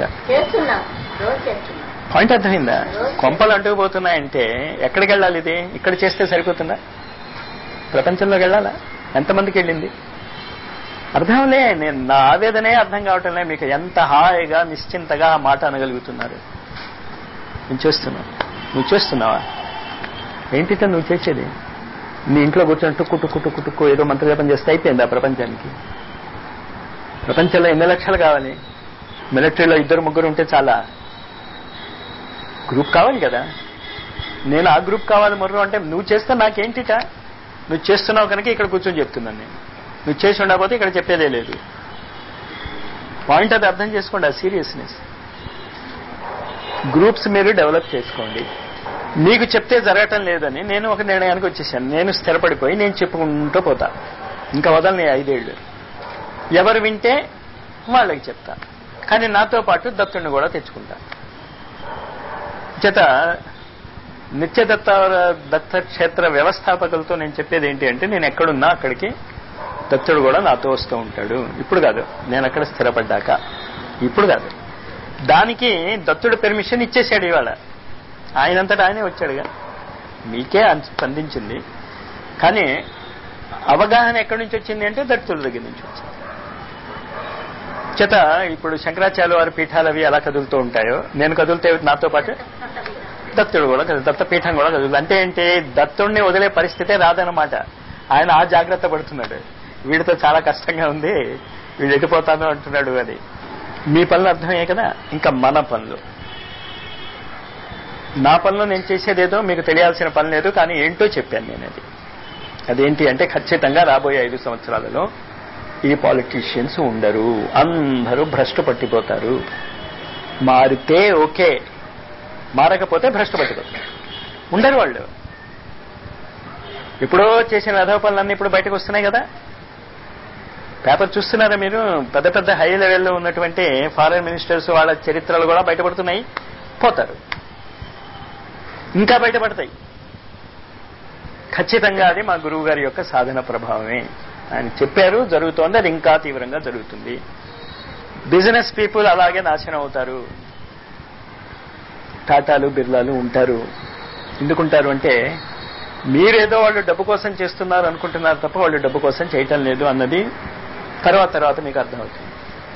పాయింట్ అర్థమైందా? కొంపలు అంటుకుపోతున్నాయంటే ఎక్కడికి వెళ్ళాలి? ఇది ఇక్కడ చేస్తే సరిపోతుందా? ప్రపంచంలోకి వెళ్ళాలా? ఎంతమందికి వెళ్ళింది? అర్థంలే. నేను నా ఆవేదనే అర్థం కావటంలే. మీకు ఎంత హాయిగా నిశ్చింతగా ఆ మాట అనగలుగుతున్నారు. నేను చేస్తున్నావు, నువ్వు చేస్తున్నావా? ఏంటిట నువ్వు చేసేది? నీ ఇంట్లో కూర్చొని టుక్కు టుక్కు టుక్కు టుక్కు ఏదో మంత్రజపం చేస్తే అయిపోయిందా ప్రపంచానికి? ప్రపంచంలో ఎన్ని లక్షలు కావాలి? మిలిటరీలో ఇద్దరు ముగ్గురు ఉంటే చాలా. గ్రూప్ కావాలి కదా. నేను ఆ గ్రూప్ కావాలి మొర్రు అంటే నువ్వు చేస్తే నాకేంటిట? నువ్వు చేస్తున్నావు కనుక ఇక్కడ కూర్చొని చెప్తున్నాను నేను. నువ్వు చేసి ఉండకపోతే ఇక్కడ చెప్పేదే లేదు. పాయింట్ అది అర్థం చేసుకోండి, ఆ సీరియస్నెస్. గ్రూప్స్ మీరు డెవలప్ చేసుకోండి. మీకు చెప్తే జరగటం లేదని నేను ఒక నిర్ణయానికి వచ్చేసాను. నేను స్థిరపడిపోయి నేను చెప్పుకుంటూ పోతా. ఇంకా వదలని ఐదేళ్లు. ఎవరు వింటే వాళ్ళకి చెప్తా. కానీ నాతో పాటు దత్తుడిని కూడా తెచ్చుకుంటా. చేత నిత్యదత్త దత్తక్షేత్ర వ్యవస్థాపకులతో నేను చెప్పేది ఏంటి అంటే, నేను ఎక్కడున్నా అక్కడికి దత్తుడు కూడా నాతో వస్తూ ఉంటాడు. ఇప్పుడు కాదు, నేను అక్కడ స్థిరపడ్డాక. ఇప్పుడు కాదు. దానికి దత్తుడు పెర్మిషన్ ఇచ్చేశాడు ఇవాళ. ఆయనంతటా ఆయనే వచ్చాడుగా. మీకే స్పందించింది. కానీ అవగాహన ఎక్కడి నుంచి వచ్చింది అంటే దత్తుడి దగ్గర నుంచి వచ్చింది. చేత ఇప్పుడు శంకరాచార్య వారి పీఠాలు అవి ఎలా కదులుతూ ఉంటాయో నేను కదులుతే నాతో పాటు దత్తుడు కూడా కదులు, దత్తపీఠం కూడా కదులు. అంటే ఏంటి? దత్తుడిని వదిలే పరిస్థితే రాదనమాట. ఆయన ఆ జాగ్రత్త పడుతున్నాడు. వీడితో చాలా కష్టంగా ఉంది, వీడు ఎటుపోతాను అంటున్నాడు అని. మీ పనులు అర్థమయ్యాయి కదా. ఇంకా మన పనులు, నా పనులు నేను చేసేదేదో మీకు తెలియాల్సిన పని లేదు, కానీ ఏంటో చెప్పాను నేను. అది అదేంటి అంటే ఖచ్చితంగా రాబోయే ఐదు సంవత్సరాలలో ఈ పాలిటీషియన్స్ ఉండరు, అందరూ భ్రష్టు పట్టిపోతారు. మారితే ఓకే, మారకపోతే భ్రష్టు పట్టిపోతారు. ఉండరు వాళ్ళు. ఎప్పుడో చేసిన అధవ పనులన్నీ ఇప్పుడు బయటకు వస్తున్నాయి కదా. పేపర్ చూస్తున్నారా మీరు? పెద్ద పెద్ద హై లెవెల్లో ఉన్నటువంటి ఫారెన్ మినిస్టర్స్ వాళ్ళ చరిత్రలు కూడా బయటపడుతున్నాయి. పోతారు, ఇంకా బయటపడతాయి. ఖచ్చితంగా అది మా గురువు గారి యొక్క సాధన ప్రభావమే. ఆయన చెప్పారు, జరుగుతోంది, అది ఇంకా తీవ్రంగా జరుగుతుంది. బిజినెస్ పీపుల్ అలాగే నాశనం అవుతారు. టాటాలు బిర్లాలు ఉంటారు. ఎందుకుంటారు అంటే మీరేదో వాళ్ళు డబ్బు కోసం చేస్తున్నారు అనుకుంటున్నారు తప్ప వాళ్ళు డబ్బు కోసం చేయటం లేదు అన్నది తర్వాత తర్వాత మీకు అర్థమవుతుంది.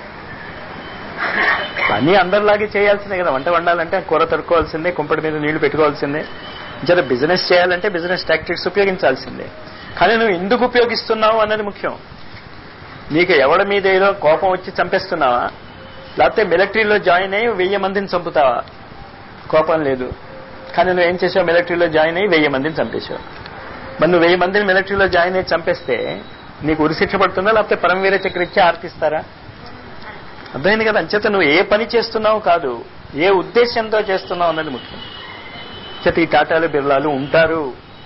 అన్నీ అందరిలాగే చేయాల్సిందే కదా. వంట వండాలంటే కూర తరుక్కోవాల్సిందే, కుంపటి మీద నీళ్లు పెట్టుకోవాల్సిందే. జర బిజినెస్ చేయాలంటే బిజినెస్ టాక్టిక్స్ ఉపయోగించాల్సిందే. కానీ నువ్వు ఎందుకు ఉపయోగిస్తున్నావు అన్నది ముఖ్యం. నీకు ఎవడి మీద ఏదో కోపం వచ్చి చంపేస్తున్నావా, లేకపోతే మిలిటరీలో జాయిన్ అయ్యి వెయ్యి మందిని చంపుతావా? కోపం లేదు, కానీ నువ్వు ఏం చేసావు? మిలిటరీలో జాయిన్ అయ్యి వెయ్యి మందిని చంపేశావు. మరి నువ్వు వెయ్యి మందిని మిలిటరీలో జాయిన్ అయ్యి చంపేస్తే నీకు ఉరిశిక్ష పడుతుందా, లేకపోతే పరమవీర చక్ర ఇచ్చి ఆర్తిస్తారా? అర్థమైంది కదా. అంచేత నువ్వు ఏ పని చేస్తున్నావు కాదు, ఏ ఉద్దేశంతో చేస్తున్నావు అన్నది ముఖ్యం. చేత ఈ టాటాలు బిర్లాలు ఉంటారు,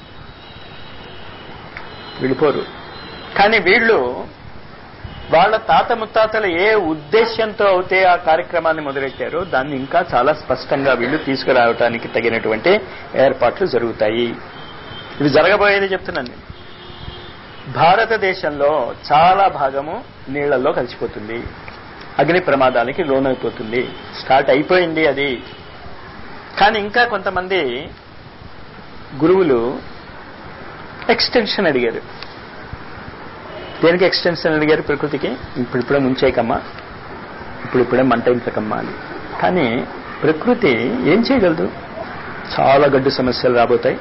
వెళ్ళిపోరు. కానీ వీళ్ళు వాళ్ళ తాత ముత్తాతలు ఏ ఉద్దేశ్యంతో అయితే ఆ కార్యక్రమాన్ని మొదలెట్టారో దాన్ని ఇంకా చాలా స్పష్టంగా వీళ్ళు తీసుకురావటానికి తగినటువంటి ఏర్పాట్లు జరుగుతాయి. ఇవి జరగబోయేది చెప్తున్నాను నేను. భారతదేశంలో చాలా భాగము నీళ్లలో కలిసిపోతుంది, అగ్ని ప్రమాదాలకి లోనైపోతుంది. స్టార్ట్ అయిపోయింది అది. కానీ ఇంకా కొంతమంది గురువులు ఎక్స్టెన్షన్ అడిగారు. దేనికి ఎక్స్టెన్షన్ అడిగారు? ప్రకృతికి ఇప్పుడిప్పుడే ముంచేయకమ్మా, ఇప్పుడిప్పుడే మంటయించకమ్మా అని. కానీ ప్రకృతి ఏం చేయగలదు? చాలా గడ్డు సమస్యలు రాబోతాయి.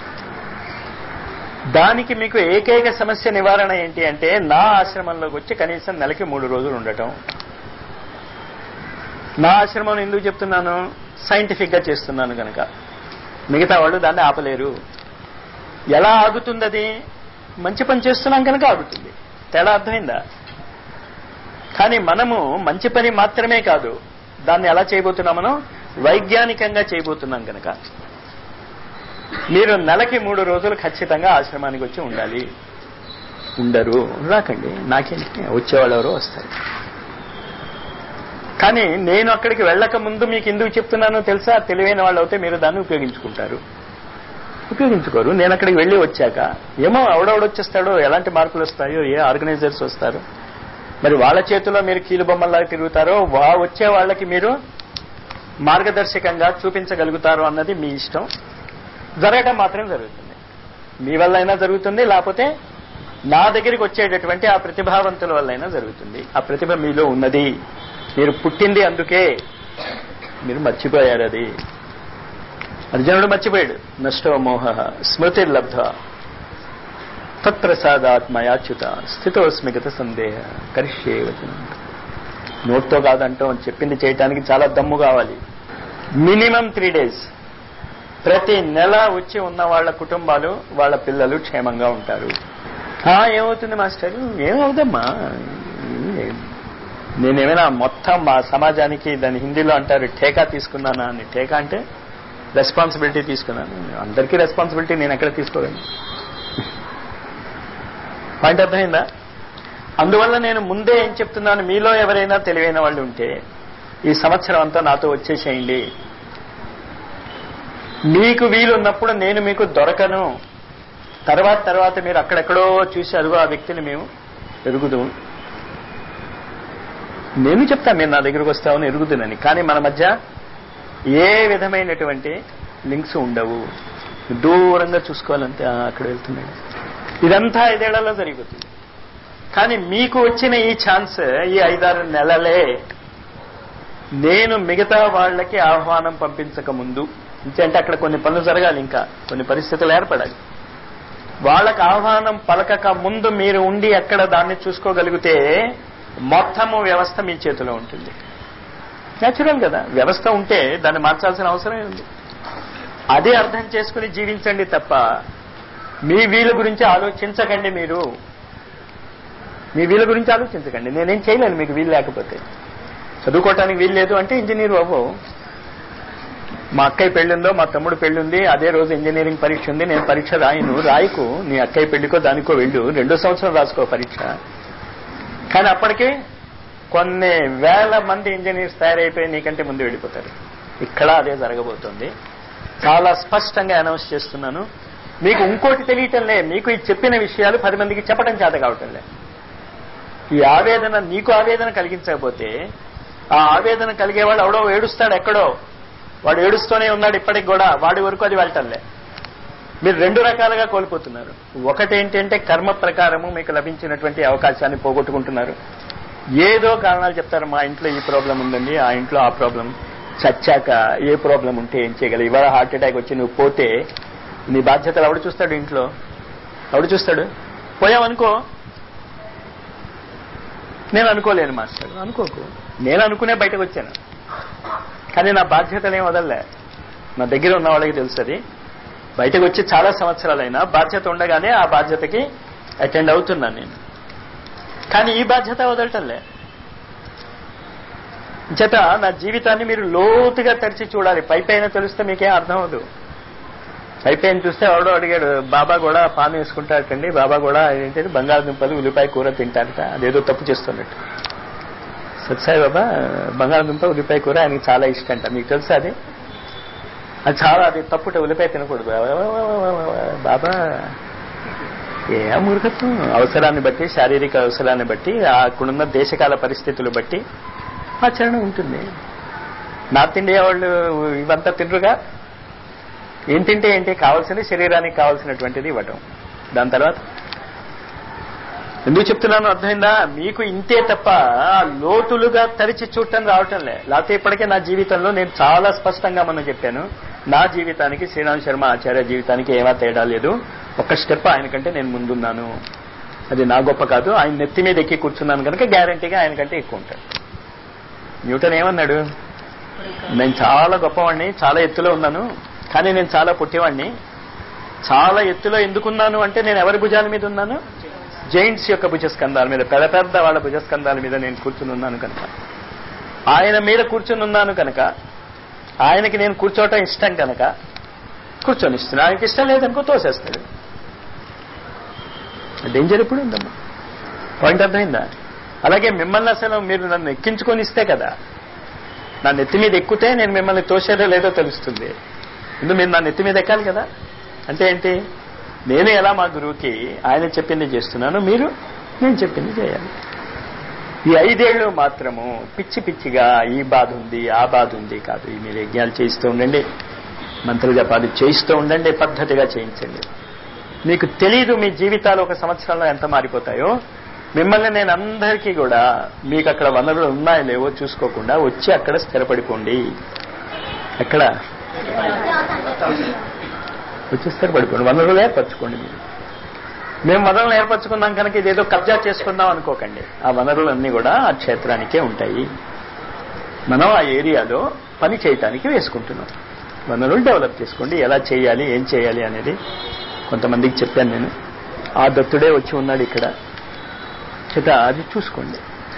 దానికి మీకు ఏకైక సమస్య నివారణ ఏంటి అంటే నా ఆశ్రమంలోకి వచ్చి కనీసం నెలకి మూడు రోజులు ఉండటం. నా ఆశ్రమం ఎందుకు చెప్తున్నాను? సైంటిఫిక్ గా చేస్తున్నాను కనుక. మిగతా వాళ్ళు దాన్ని ఆపలేరు. ఎలా ఆగుతుంది అది? మంచి పని చేస్తున్నాం కనుక ఆగుతుంది. తేడా అర్థమైందా? కానీ మనము మంచి పని మాత్రమే కాదు, దాన్ని ఎలా చేయబోతున్నాం? మనం వైజ్ఞానికంగా చేయబోతున్నాం కనుక మీరు నెలకి మూడు రోజులు ఖచ్చితంగా ఆశ్రమానికి వచ్చి ఉండాలి. ఉండరు, రాకండి, నాకేంటి, వచ్చేవాళ్ళు ఎవరో వస్తారు. కానీ నేను అక్కడికి వెళ్ళక ముందు మీకు ఎందుకు చెప్తున్నానో తెలుసా? తెలివైన వాళ్ళు అయితే మీరు దాన్ని ఉపయోగించుకుంటారు. ఉపయోగించుకోరు. నేను అక్కడికి వెళ్ళి వచ్చాక ఏమో ఎవడెవడొచ్చేస్తాడో, ఎలాంటి మార్పులు వస్తాయో, ఏ ఆర్గనైజర్స్ వస్తారు, మరి వాళ్ళ చేతిలో మీరు కీలు బొమ్మల్లాగా తిరుగుతారో, వా వచ్చే వాళ్ళకి మీరు మార్గదర్శకంగా చూపించగలుగుతారు అన్నది మీ ఇష్టం. జరగటం మాత్రం జరుగుతుంది. మీ వల్ల అయినా జరుగుతుంది, లేకపోతే నా దగ్గరికి వచ్చేటటువంటి ఆ ప్రతిభావంతుల వల్ల అయినా జరుగుతుంది. ఆ ప్రతిభ మీలో ఉన్నది, మీరు పుట్టింది అందుకే. మీరు మర్చిపోయారు అది. అర్జునుడు మర్చిపోయాడు. నష్టో మోహ స్మృతిర్లబ్ధ తత్ప్రసాదాత్మయాచ్యుత స్థితోస్మిగత సందేహ కరిష్యే వచనం. నోట్తో కాదంటాం, చెప్పింది చేయటానికి చాలా దమ్ము కావాలి. మినిమం త్రీ డేస్ ప్రతి నెల వచ్చి ఉన్న వాళ్ళ కుటుంబాలు, వాళ్ళ పిల్లలు క్షేమంగా ఉంటారు. ఏమవుతుంది మాస్టర్? ఏమవుదమ్మా, నేనేమైనా మొత్తం మా సమాజానికి, దాని హిందీలో అంటారు ఠేకా తీసుకున్నానా అని. ఠేకా అంటే రెస్పాన్సిబిలిటీ తీసుకున్నాను. అందరికీ రెస్పాన్సిబిలిటీ నేను ఎక్కడ తీసుకోగలను? పాయింట్ అర్థమైందా? అందువల్ల నేను ముందే ఏం చెప్తున్నాను, మీలో ఎవరైనా తెలివైన వాళ్ళు ఉంటే ఈ సంవత్సరం అంతా నాతో వచ్చేసేయండి. మీకు వీలున్నప్పుడు నేను మీకు దొరకను. తర్వాత తర్వాత మీరు అక్కడెక్కడో చూసి అదిగో ఆ వ్యక్తిని మేము ఎరుగుదు. నేను చెప్తా మీరు నా దగ్గరకు వస్తామని ఎరుగుదునని. కానీ మన మధ్య ఏ విధమైనటువంటి లింక్స్ ఉండవు. దూరంగా చూసుకోవాలంటే అక్కడ వెళ్తున్నాడు. ఇదంతా ఐదేళ్లలో జరిగిపోతుంది. కానీ మీకు వచ్చిన ఈ ఛాన్స్ ఈ ఐదారు నెలలే. నేను మిగతా వాళ్ళకి ఆహ్వానం పంపించక ముందు, అంటే అక్కడ కొన్ని పనులు జరగాలి, ఇంకా కొన్ని పరిస్థితులు ఏర్పడాలి. వాళ్ళకి ఆహ్వానం పలకక ముందు మీరు ఉండి ఎక్కడ దాన్ని చూసుకోగలిగితే మొత్తము వ్యవస్థ మీ చేతిలో ఉంటుంది. న్యాచురల్ కదా, వ్యవస్థ ఉంటే దాన్ని మార్చాల్సిన అవసరమే ఉంది. అదే అర్థం చేసుకుని జీవించండి తప్ప మీ వీళ్ళ గురించి ఆలోచించకండి. మీరు మీ వీళ్ళ గురించి ఆలోచించకండి. నేనేం చేయలేను మీకు వీలు లేకపోతే. చదువుకోవటానికి వీలు లేదు అంటే ఇంజనీర్ అవ్వవు. మా అక్కయ్య పెళ్ళిందో మా తమ్ముడు పెళ్ళింది, అదే రోజు ఇంజనీరింగ్ పరీక్ష ఉంది, నేను పరీక్ష రాయను. రాయకు, నీ అక్కయ్య పెళ్లికో దానికో వెళ్ళు, రెండో సంవత్సరం రాసుకో పరీక్ష. కానీ అప్పటికే కొన్ని వేల మంది ఇంజనీర్స్ తయారైపోయి నీకంటే ముందు వెళ్ళిపోతారు. ఇక్కడ అదే జరగబోతోంది. చాలా స్పష్టంగా అనౌన్స్ చేస్తున్నాను. మీకు ఇంకోటి తెలియటంలే, మీకు ఈ చెప్పిన విషయాలు పది మందికి చెప్పడం చేత కావటంలే. ఈ ఆవేదన నీకు ఆవేదన కలిగించకపోతే ఆ ఆవేదన కలిగేవాడు ఎవడో ఏడుస్తాడు ఎక్కడో, వాడు ఏడుస్తూనే ఉన్నాడు ఇప్పటికి కూడా, వాడి వరకు అది వెళ్ళటంలే. మీరు రెండు రకాలుగా కోల్పోతున్నారు. ఒకటేంటంటే కర్మ ప్రకారము మీకు లభించినటువంటి అవకాశాన్ని పోగొట్టుకుంటున్నారు. ఏదో కారణాలు చెప్తారు, మా ఇంట్లో ఈ ప్రాబ్లం ఉందండి, ఆ ఇంట్లో ఆ ప్రాబ్లం. చచ్చాక ఏ ప్రాబ్లం ఉంటే ఏం చేయగలరు? ఇవాళ హార్ట్ అటాక్ వచ్చి నువ్వు పోతే నీ బాధ్యతలు ఎవడు చూస్తాడు? ఇంట్లో ఎవడు చూస్తాడు? పోయావనుకో, నేను అనుకోలేను మాస్టర్. అనుకోకు, నేను అనుకునే బయటకు వచ్చాను, కానీ నా బాధ్యతలేం వదలలే. నా దగ్గర ఉన్న వాళ్ళకి తెలుస్తుంది. బయటకు వచ్చి చాలా సంవత్సరాలైనా బాధ్యత ఉండగానే ఆ బాధ్యతకి అటెండ్ అవుతున్నాను నేను. కానీ ఈ బాధ్యత వదలటంలే. చేత నా జీవితాన్ని మీరు లోతుగా తెరిచి చూడాలి. పై పైన తెలిస్తే మీకేం అర్థం అవదు. పై పైన చూస్తే ఎవడో అడిగాడు, బాబా కూడా పాను వేసుకుంటారటండి, బాబా కూడా ఏంటంటే బంగాళదుంపలు ఉల్లిపాయ కూర తింటారట, అదేదో తప్పు చేస్తున్నట్టు. సత్సాయి బాబా బంగాళదుంప ఉల్లిపాయ కూర ఆయనకి చాలా ఇష్టం అంట. మీకు తెలుసా అది? అది చాలా, అది తప్పుట, ఉల్లిపాయ తినకూడదు. బాబా ఏ మూర్ఖత్వం! అవసరాన్ని బట్టి, శారీరక అవసరాన్ని బట్టి, అక్కడున్న దేశకాల పరిస్థితులు బట్టి ఆచరణ ఉంటుంది. నార్త్ ఇండియా వాళ్ళు ఇవంతా తినరుగా. ఏం తింటే ఏంటి? కావాల్సింది శరీరానికి కావాల్సినటువంటిది ఇవ్వటం. దాని తర్వాత ఎందుకు చెప్తున్నాను అర్థమైందా? మీకు ఇంతే తప్ప లోతులుగా తరిచి చూడటం రావటంలే. లేకపోతే ఇప్పటికే నా జీవితంలో నేను చాలా స్పష్టంగా మనం చెప్పాను, నా జీవితానికి శ్రీరామ్ శర్మ ఆచార్య జీవితానికి ఏమా తేడా లేదు. ఒక స్టెప్ ఆయన కంటే నేను ముందున్నాను. అది నా గొప్ప కాదు, ఆయన నెత్తి మీద ఎక్కి కూర్చున్నాను కనుక గ్యారంటీగా ఆయన కంటే ఎక్కువ ఉంటాడు. న్యూటన్ ఏమన్నాడు? నేను చాలా గొప్పవాడిని, చాలా ఎత్తులో ఉన్నాను, కానీ నేను చాలా పుట్టివాడిని. చాలా ఎత్తులో ఎందుకున్నాను అంటే నేను ఎవరి భుజాల మీద ఉన్నాను? జైంట్స్ యొక్క భుజస్కంధాల మీద, పెద్ద పెద్ద వాళ్ళ భుజస్కంధాల మీద నేను కూర్చుని ఉన్నాను కనుక, ఆయన మీద కూర్చుని ఉన్నాను కనుక, ఆయనకి నేను కూర్చోవటం ఇష్టం కనుక కూర్చొని ఇస్తున్నాను. ఆయనకి ఇష్టం లేదనుకో తోసేస్తాడు. డేంజర్ ఎప్పుడు ఉందమ్మా. పాయింట్ అర్థమైందా? అలాగే మిమ్మల్ని అసలు మీరు నన్ను ఎక్కించుకొని ఇస్తే కదా, నా నెత్తి మీద ఎక్కితే నేను మిమ్మల్ని తోసేదో లేదో తెలుస్తుంది. ఇందు మీరు నా నెత్తి మీద ఎక్కాలి కదా. అంటే ఏంటి? నేను ఎలా మా గురువుకి ఆయన చెప్పింది చేస్తున్నాను, మీరు నేను చెప్పింది చేయాలి. ఈ ఐదేళ్లు మాత్రము పిచ్చి పిచ్చిగా ఈ బాధ ఉంది ఆ బాధ ఉంది కాదు. మీరు యజ్ఞాలు చేయిస్తూ ఉండండి, మంత్ర జపాలు చేయిస్తూ ఉండండి, పద్ధతిగా చేయించండి. మీకు తెలీదు మీ జీవితాలు ఒక సంవత్సరంలో ఎంత మారిపోతాయో. మిమ్మల్ని నేను అందరికీ కూడా మీకు అక్కడ వనరులు ఉన్నాయో లేవో చూసుకోకుండా వచ్చి అక్కడ స్థిరపడిపోండి. ఎక్కడ వచ్చి స్థిరపడిపోండి, వనరులు ఏర్పరచుకోండి. మీరు మేము వనరులు ఏర్పరచుకున్నాం కనుక ఇదేదో కబ్జా చేసుకుందాం అనుకోకండి. ఆ వనరులన్నీ కూడా ఆ క్షేత్రానికే ఉంటాయి. మనం ఆ ఏరియాలో పని చేయటానికి వేసుకుంటున్నాం. వనరులు డెవలప్ చేసుకోండి. ఎలా చేయాలి, ఏం చేయాలి అనేది కొంతమందికి చెప్పాను నేను. ఆ దత్తుడే వచ్చి ఉన్నాడు ఇక్కడ. చేత అది చూసుకోండి.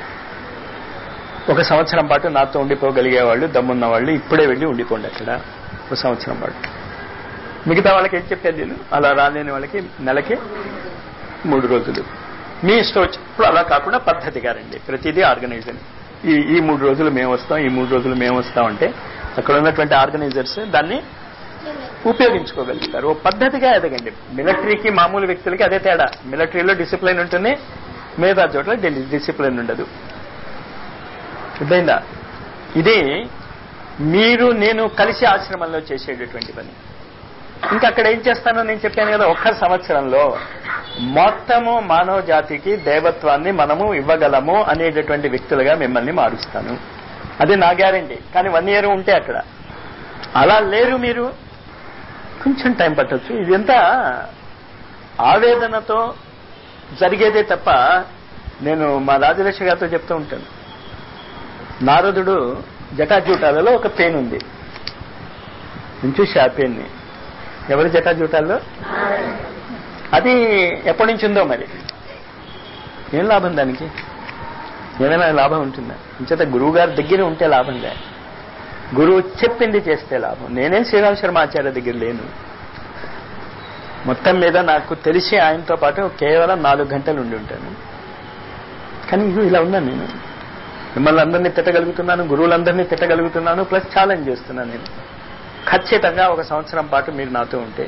ఒక సంవత్సరం పాటు నాతో ఉండిపోగలిగే వాళ్ళు, దమ్మున్న వాళ్ళు ఇప్పుడే వెళ్ళి ఉండిపోండి అక్కడ ఒక సంవత్సరం పాటు. మిగతా వాళ్ళకి ఏం చెప్పేది నేను, అలా రాలేని వాళ్ళకి నెలకి మూడు రోజులు మీ ఇష్టం వచ్చి. ఇప్పుడు అలా కాకుండా పద్ధతిగా రండి, ప్రతిదీ ఆర్గనైజ్ అని. ఈ ఈ మూడు రోజులు మేము వస్తాం, ఈ మూడు రోజులు మేము వస్తాం అంటే అక్కడ ఉన్నటువంటి ఆర్గనైజర్స్ దాన్ని ఉపయోగించుకోగలుగుతారు. ఓ పద్ధతిగా ఎదగండి. మిలిటరీకి మామూలు వ్యక్తులకి అదే తేడా. మిలిటరీలో డిసిప్లిన్ ఉంటుంది, మిగతా చోట్ల డిసిప్లిన్ ఉండదు. అర్థమైందా? ఇది మీరు నేను కలిసి ఆశ్రమంలో చేసేటటువంటి పని. ఇంకా అక్కడ ఏం చేస్తానో నేను చెప్పాను కదా, ఒక్క సంవత్సరంలో మొత్తము మానవ జాతికి దైవత్వాన్ని మనము ఇవ్వగలము అనేటటువంటి వ్యక్తులుగా మిమ్మల్ని మారుస్తాను. అది నా గ్యారంటీ. కానీ వన్ ఇయర్ ఉంటే అక్కడ అలా లేరు మీరు, కొంచెం టైం పట్టొచ్చు. ఇదంతా ఆవేదనతో జరిగేదే తప్ప, నేను మా రాజలక్ష్మి గారితో చెప్తూ ఉంటాను, నారదుడు జటాజూటాలలో ఒక పెయిన్ ఉంది, నేను చూసి ఆ పెయిన్ని. ఎవరి జటాజూటాల్లో? అది ఎప్పటి నుంచి ఉందో మరి. ఏం లాభం దానికి? ఏమైనా లాభం ఉంటుందా? ఇంచేత గురువు గారి దగ్గర ఉంటే లాభంగా, గురువు చెప్పింది చేస్తే లాభం. నేనేం శ్రీరామ శర్మ ఆచార్య దగ్గర లేను. మొత్తం మీద నాకు తెలిసి ఆయనతో పాటు కేవలం నాలుగు గంటలు ఉండి ఉంటాను. కానీ ఇది ఇలా ఉన్నాను నేను. మిమ్మల్ని అందరినీ తిట్టగలుగుతున్నాను, గురువులందరినీ తిట్టగలుగుతున్నాను, ప్లస్ ఛాలెంజ్ చేస్తున్నాను నేను. ఖచ్చితంగా ఒక సంవత్సరం పాటు మీరు నాతో ఉంటే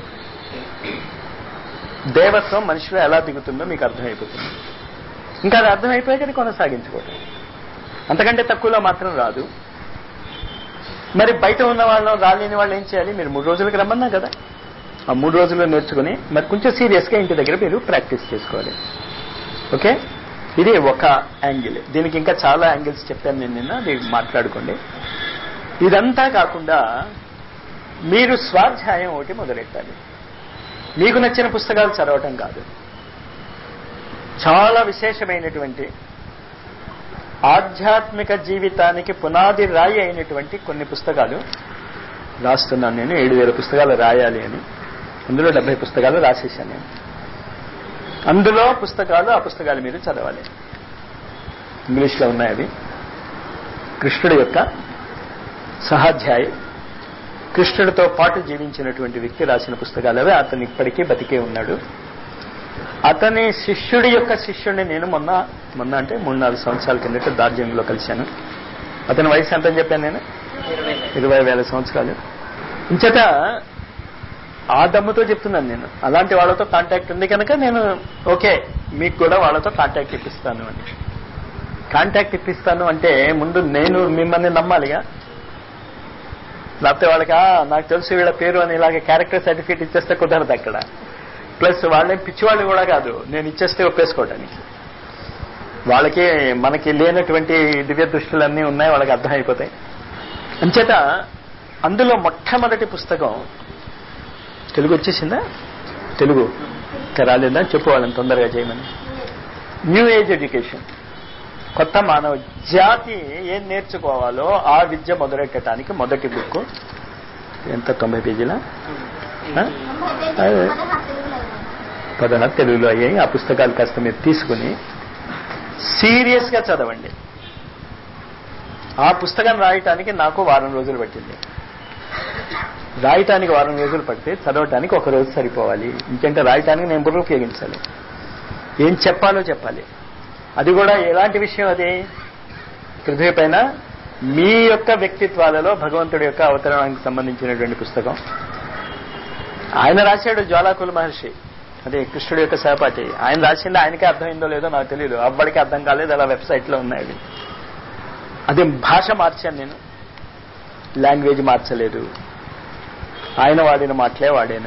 దేవత్వం మనిషిలో ఎలా దిగుతుందో మీకు అర్థమైపోతుంది. ఇంకా అది అర్థమైపోయాక అది కొనసాగించుకోవటం, అంతకంటే తక్కువలో మాత్రం రాదు. మరి బయట ఉన్న వాళ్ళు, రాలేని వాళ్ళు ఏం చేయాలి? మీరు మూడు రోజులకి రమ్మన్నా కదా, ఆ మూడు రోజుల్లో నేర్చుకుని మరి కొంచెం సీరియస్గా ఇంటి దగ్గర మీరు ప్రాక్టీస్ చేసుకోవాలి. ఓకే, ఇది ఒక యాంగిల్. దీనికి ఇంకా చాలా యాంగిల్స్ చెప్పాను నేను నిన్న, అది మాట్లాడుకోండి. ఇదంతా కాకుండా మీరు స్వాధ్యాయం ఒకటి మొదలెట్టాలి. మీకు నచ్చిన పుస్తకాలు చదవటం కాదు, చాలా విశేషమైనటువంటి ఆధ్యాత్మిక జీవితానికి పునాది రాయి అయినటువంటి కొన్ని పుస్తకాలు రాస్తున్నాను నేను. ఏడు వేల పుస్తకాలు రాయాలి అని, అందులో డెబ్బై పుస్తకాలు రాసేశాను నేను. అందులో పుస్తకాలు, ఆ పుస్తకాలు మీరు చదవాలి. ఇంగ్లీష్లో ఉన్నాయి అవి. కృష్ణుడి యొక్క సహాధ్యాయి, కృష్ణుడితో పాటు జీవించినటువంటి వ్యక్తి రాసిన పుస్తకాలు అవి. అతను ఇప్పటికీ బతికే ఉన్నాడు. అతని శిష్యుడి యొక్క శిష్యుడిని నేను మొన్న మొన్న అంటే మూడు నాలుగు సంవత్సరాల కిందట దార్జిలింగ్లో కలిశాను. అతని వయసు ఎంత అని చెప్పాను నేను? ఇరవై వేల సంవత్సరాలు. ఇంచేత ఆ దమ్ముతో చెప్తున్నాను నేను. అలాంటి వాళ్ళతో కాంటాక్ట్ ఉంది కనుక నేను ఓకే మీకు కూడా వాళ్ళతో కాంటాక్ట్ ఇప్పిస్తాను అని. కాంటాక్ట్ ఇప్పిస్తాను అంటే ముందు నేను మిమ్మల్ని నమ్మాలిగా, లేకపోతే వాళ్ళకి నాకు తెలుసు వీళ్ళ పేరు అని ఇలాగే క్యారెక్టర్ సర్టిఫికేట్ ఇచ్చేస్తే కుదరదు అక్కడ. ప్లస్ వాళ్ళేం పిచ్చివాళ్ళు కూడా కాదు, నేను ఇచ్చేస్తే ఒప్పేసుకోవటానికి. వాళ్ళకి మనకి లేనటువంటి దివ్య దృష్టిలన్నీ ఉన్నాయి, వాళ్ళకి అర్థమైపోతాయి. అంచేత అందులో మొట్టమొదటి పుస్తకం తెలుగు వచ్చేసిందా? తెలుగు ఇంకా రాలేదా? చెప్పు వాళ్ళని తొందరగా చేయమని. న్యూ ఏజ్ ఎడ్యుకేషన్, కొత్త మానవ జాతి ఏం నేర్చుకోవాలో ఆ విద్య మొదలెట్టడానికి మొదటి బుక్. ఎంత? తొంభై పేజీల పదహారు తెలుగులో అయ్యాయి. ఆ పుస్తకాలు కాస్త మీరు తీసుకుని సీరియస్ గా చదవండి. ఆ పుస్తకం రాయటానికి నాకు వారం రోజులు పట్టింది. రాయటానికి వారం రోజులు పడితే చదవటానికి ఒక రోజు సరిపోవాలి. ఇంకంటే రాయటానికి నేను బుర్ర ఉపయోగించాలి, ఏం చెప్పాలో చెప్పాలి. అది కూడా ఎలాంటి విషయం? అది పృథ్వీ పైన మీ యొక్క వ్యక్తిత్వాలలో భగవంతుడి యొక్క అవతరణానికి సంబంధించినటువంటి పుస్తకం. ఆయన రాశాడు, జ్వాలాకుల మహర్షి, అదే కృష్ణుడి యొక్క సహపాఠి. ఆయన రాసింది ఆయనకే అర్థమైందో లేదో నాకు తెలియదు, అవ్వడికి అర్థం కాలేదు, అలా వెబ్సైట్లో ఉన్నాయి. అది భాష మార్చాను నేను, లాంగ్వేజ్ మార్చలేదు, ఆయన వాడిన మాటలే వాడాను.